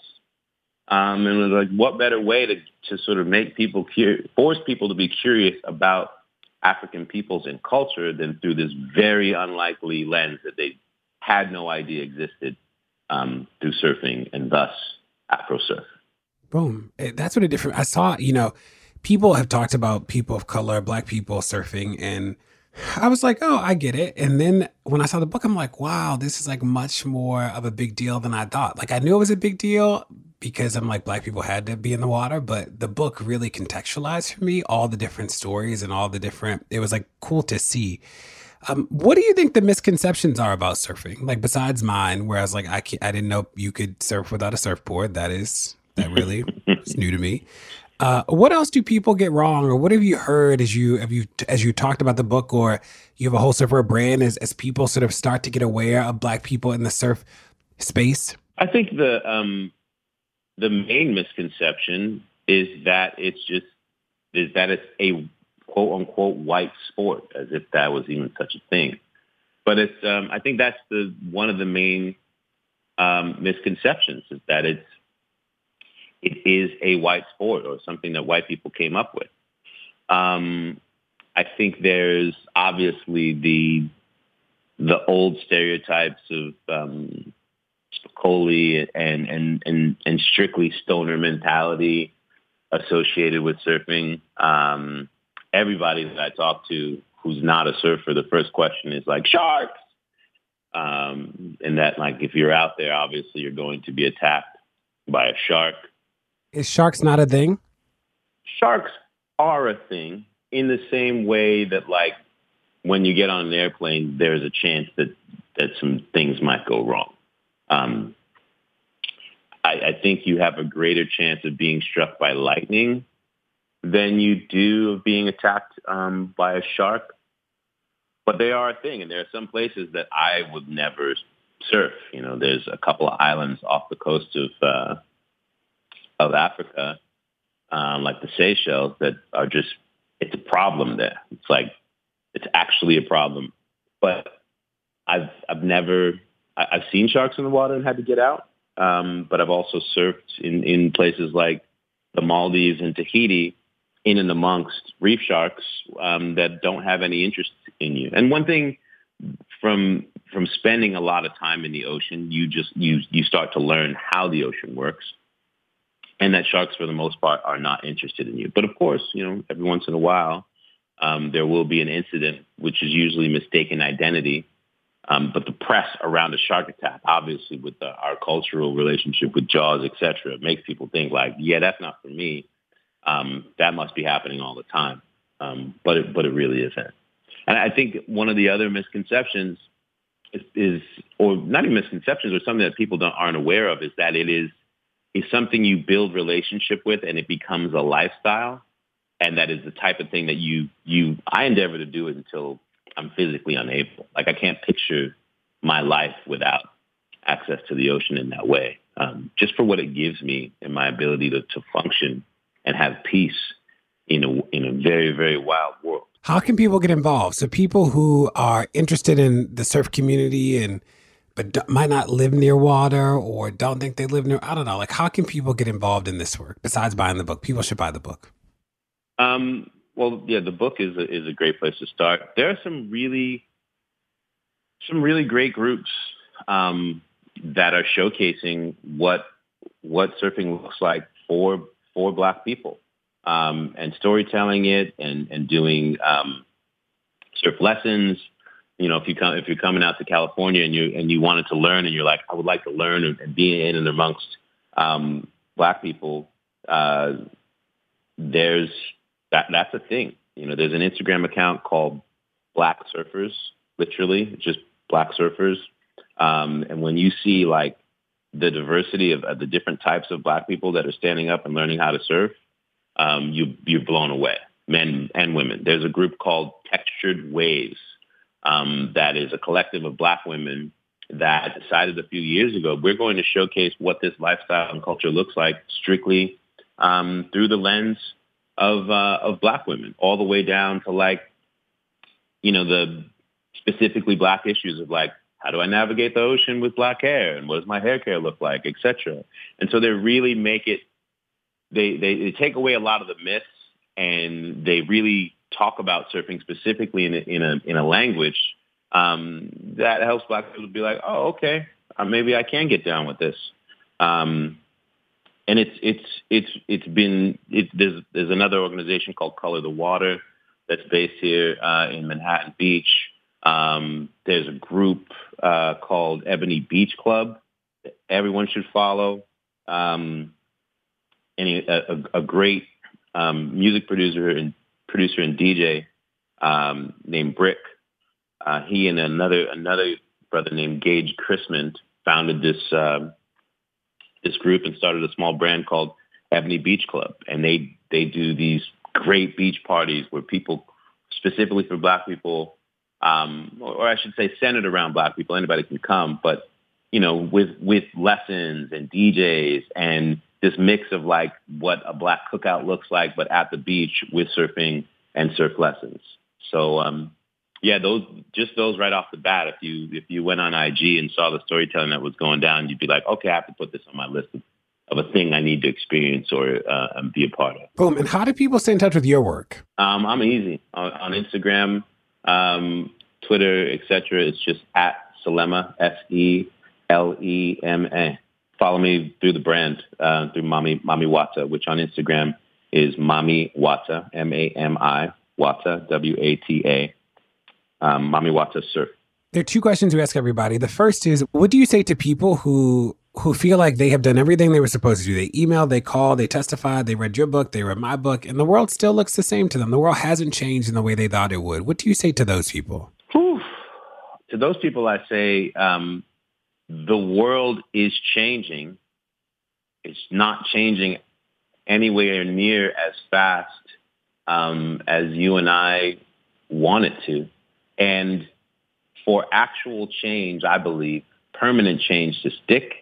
Um, and it was like, what better way to to sort of make people curious, force people to be curious about African peoples and culture than through this very unlikely lens that they had no idea existed um, through surfing, and thus Afrosurf. Boom. That's what a different, I saw, you know, people have talked about people of color, Black people surfing, and I was like, oh, I get it. And then when I saw the book, I'm like, wow, this is like much more of a big deal than I thought. Like, I knew it was a big deal because I'm like, Black people had to be in the water, but the book really contextualized for me all the different stories and all the different, it was like cool to see. Um, what do you think the misconceptions are about surfing? Like, besides mine, where I was like, I can't, I didn't know you could surf without a surfboard. That is, that really is new to me. Uh, what else do people get wrong, or what have you heard as you have you as you talked about the book, or you have a whole surfer brand, as as people sort of start to get aware of Black people in the surf space? I think the um, the main misconception is that it's just is that it's a quote unquote white sport, as if that was even such a thing. But it's um, I think that's the one of the main um, misconceptions, is that it's it is a white sport, or something that white people came up with. Um, I think there's obviously the the old stereotypes of um, Spicoli and, and and and strictly stoner mentality associated with surfing, um, everybody that I talk to who's not a surfer, the first question is like, sharks! Um, and that, like, if you're out there, obviously you're going to be attacked by a shark. Is sharks not a thing? Sharks are a thing in the same way that, like, when you get on an airplane, there's a chance that, that some things might go wrong. Um, I, I think you have a greater chance of being struck by lightning than you do of being attacked um, by a shark. But they are a thing, and there are some places that I would never surf. You know, there's a couple of islands off the coast of uh, of Africa, um, like the Seychelles, that are just, it's a problem there. It's like, it's actually a problem. But I've I've never, I, I've seen sharks in the water and had to get out. Um, but I've also surfed in, in places like the Maldives and Tahiti, in and amongst reef sharks um, that don't have any interest in you. And one thing from from spending a lot of time in the ocean, you just you you start to learn how the ocean works, and that sharks, for the most part, are not interested in you. But of course, you know, every once in a while, um, there will be an incident, which is usually mistaken identity. Um, but the press around a shark attack, obviously, with the, our cultural relationship with Jaws, et cetera, makes people think like, yeah, that's not for me. Um, that must be happening all the time, um, but it, but it really isn't. And I think one of the other misconceptions is, is, or not even misconceptions, or something that people don't, aren't aware of, is that it is is something you build relationship with, and it becomes a lifestyle, and that is the type of thing that you you I endeavor to do it until I'm physically unable. Like, I can't picture my life without access to the ocean in that way, um, just for what it gives me and my ability to, to function and have peace in a in a very, very wild world. How can people get involved? So people who are interested in the surf community and but d- might not live near water or don't think they live near, I don't know, like, how can people get involved in this work besides buying the book? People should buy the book. Um, well, yeah, the book is a, is a great place to start. There are some really some really great groups um, that are showcasing what what surfing looks like for for Black people, um, and storytelling it and, and doing um, surf lessons. You know, if you come, if you're coming out to California and you and you wanted to learn and you're like, I would like to learn and, and be in and amongst um, Black people, uh, there's that that's a thing. You know, there's an Instagram account called Black Surfers, literally, it's just Black Surfers. Um, and when you see like the diversity of, of the different types of Black people that are standing up and learning how to surf, um, you, you're blown away, men and women. There's a group called Textured Waves um, that is a collective of Black women that decided a few years ago, we're going to showcase what this lifestyle and culture looks like strictly um, through the lens of uh, of Black women, all the way down to like, you know, the specifically Black issues of like, how do I navigate the ocean with Black hair? And what does my hair care look like, et cetera. And so they really make it, they, they, they take away a lot of the myths, and they really talk about surfing specifically in a, in a, in a language um, that helps Black people to be like, oh, okay, uh, maybe I can get down with this. Um, and it's, it's, it's, it's been, it, there's, there's another organization called Color the Water that's based here uh, in Manhattan Beach. Um, there's a group uh, called Ebony Beach Club that everyone should follow. Um, and a, a, a great um, music producer and producer and D J um, named Brick. Uh, he and another another brother named Gage Chrisman founded this uh, this group and started a small brand called Ebony Beach Club. And they they do these great beach parties where people, specifically for Black people, Um, or I should say centered around Black people, anybody can come, but, you know, with, with lessons and D Js and this mix of like what a Black cookout looks like, but at the beach with surfing and surf lessons. So, um, yeah, those, just those right off the bat, if you, if you went on I G and saw the storytelling that was going down, you'd be like, okay, I have to put this on my list of, of a thing I need to experience or uh, be a part of. Boom. And how do people stay in touch with your work? Um, I'm easy on, on Instagram. Um, Twitter, et cetera. It's just at Selema, S E L E M A. Follow me through the brand, uh, through Mami, Mami Wata, which on Instagram is Mami Wata, M A M I Wata, W A T A, um, Mami Wata Surf. There are two questions we ask everybody. The first is, what do you say to people who who feel like they have done everything they were supposed to do? They emailed, they called, they testified, they read your book, they read my book, and the world still looks the same to them. The world hasn't changed in the way they thought it would. What do you say to those people? Whew. To those people, I say um, the world is changing. It's not changing anywhere near as fast um, as you and I want it to. And for actual change, I believe, permanent change to stick,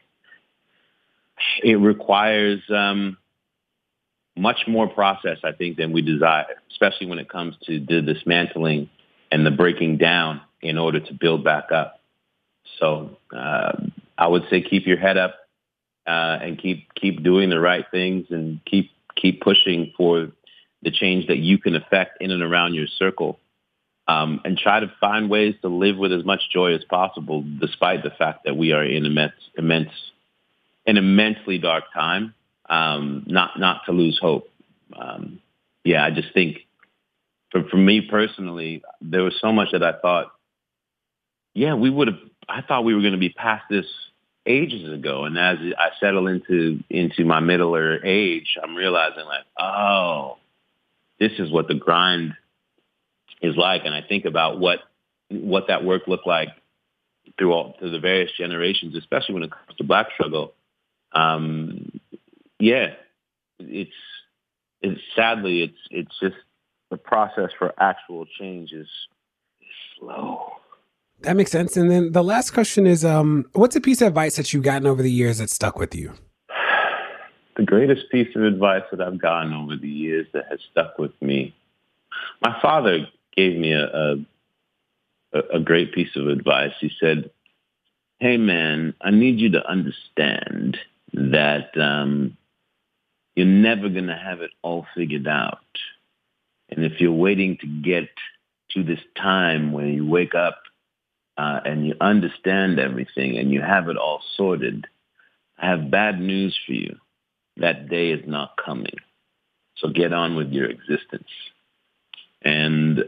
it requires um, much more process, I think, than we desire, especially when it comes to the dismantling and the breaking down in order to build back up. So uh, I would say keep your head up uh, and keep keep doing the right things and keep keep pushing for the change that you can affect in and around your circle. Um, and try to find ways to live with as much joy as possible, despite the fact that we are in immense, immense, an immensely dark time. Um, not not to lose hope. Um, yeah, I just think, for for me personally, there was so much that I thought, yeah, we would have. I thought we were going to be past this ages ago. And as I settle into into my middle age, I'm realizing like, oh, this is what the grind is like. And I think about what what that work looked like through all through the various generations, especially when it comes to Black struggle. Um, yeah, it's it's sadly it's it's just the process for actual change is, is slow. That makes sense. And then the last question is, um, what's a piece of advice that you've gotten over the years that stuck with you? The greatest piece of advice that I've gotten over the years that has stuck with me. My father gave me a, a a great piece of advice. He said, hey, man, I need you to understand that um, you're never going to have it all figured out. And if you're waiting to get to this time when you wake up uh, and you understand everything and you have it all sorted, I have bad news for you. That day is not coming. So get on with your existence. And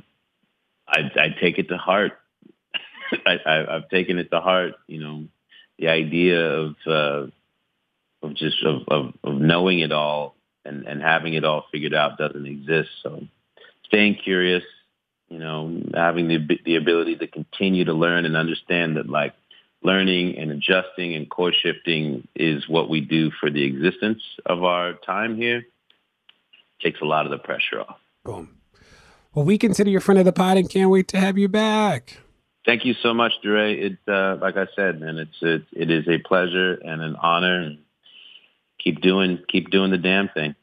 I, I take it to heart. I, I, I've taken it to heart, you know, the idea of uh, of just of, of, of knowing it all and, and having it all figured out doesn't exist. So staying curious, you know, having the the ability to continue to learn and understand that, like, learning and adjusting and course shifting is what we do for the existence of our time here. Takes a lot of the pressure off. Boom. Well, we consider you a friend of the pod and can't wait to have you back. Thank you so much, Dre. It, uh, like I said, man, it's it, it is a pleasure and an honor. And keep doing keep doing the damn thing.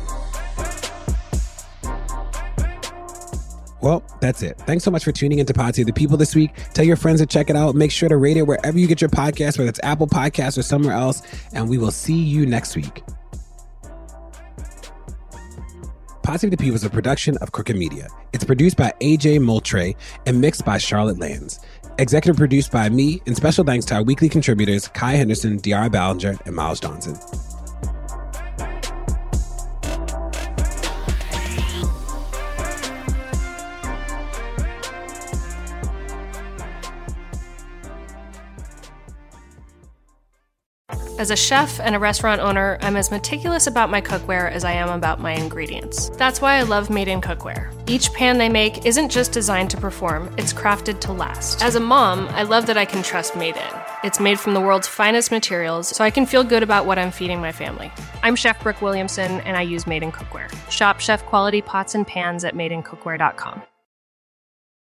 Well, that's it. Thanks so much for tuning into Pod Save the People this week. Tell your friends to check it out. Make sure to rate it wherever you get your podcast, whether it's Apple Podcasts or somewhere else. And we will see you next week. Pod Save the People is a production of Crooked Media. It's produced by A J Moultrie and mixed by Charlotte Lands. Executive produced by me, and special thanks to our weekly contributors, Kai Henderson, De'Ara Ballinger, and Miles Johnson. As a chef and a restaurant owner, I'm as meticulous about my cookware as I am about my ingredients. That's why I love Made in Cookware. Each pan they make isn't just designed to perform, it's crafted to last. As a mom, I love that I can trust Made In. It's made from the world's finest materials, so I can feel good about what I'm feeding my family. I'm Chef Brooke Williamson, and I use Made in Cookware. Shop chef quality pots and pans at made in cookware dot com.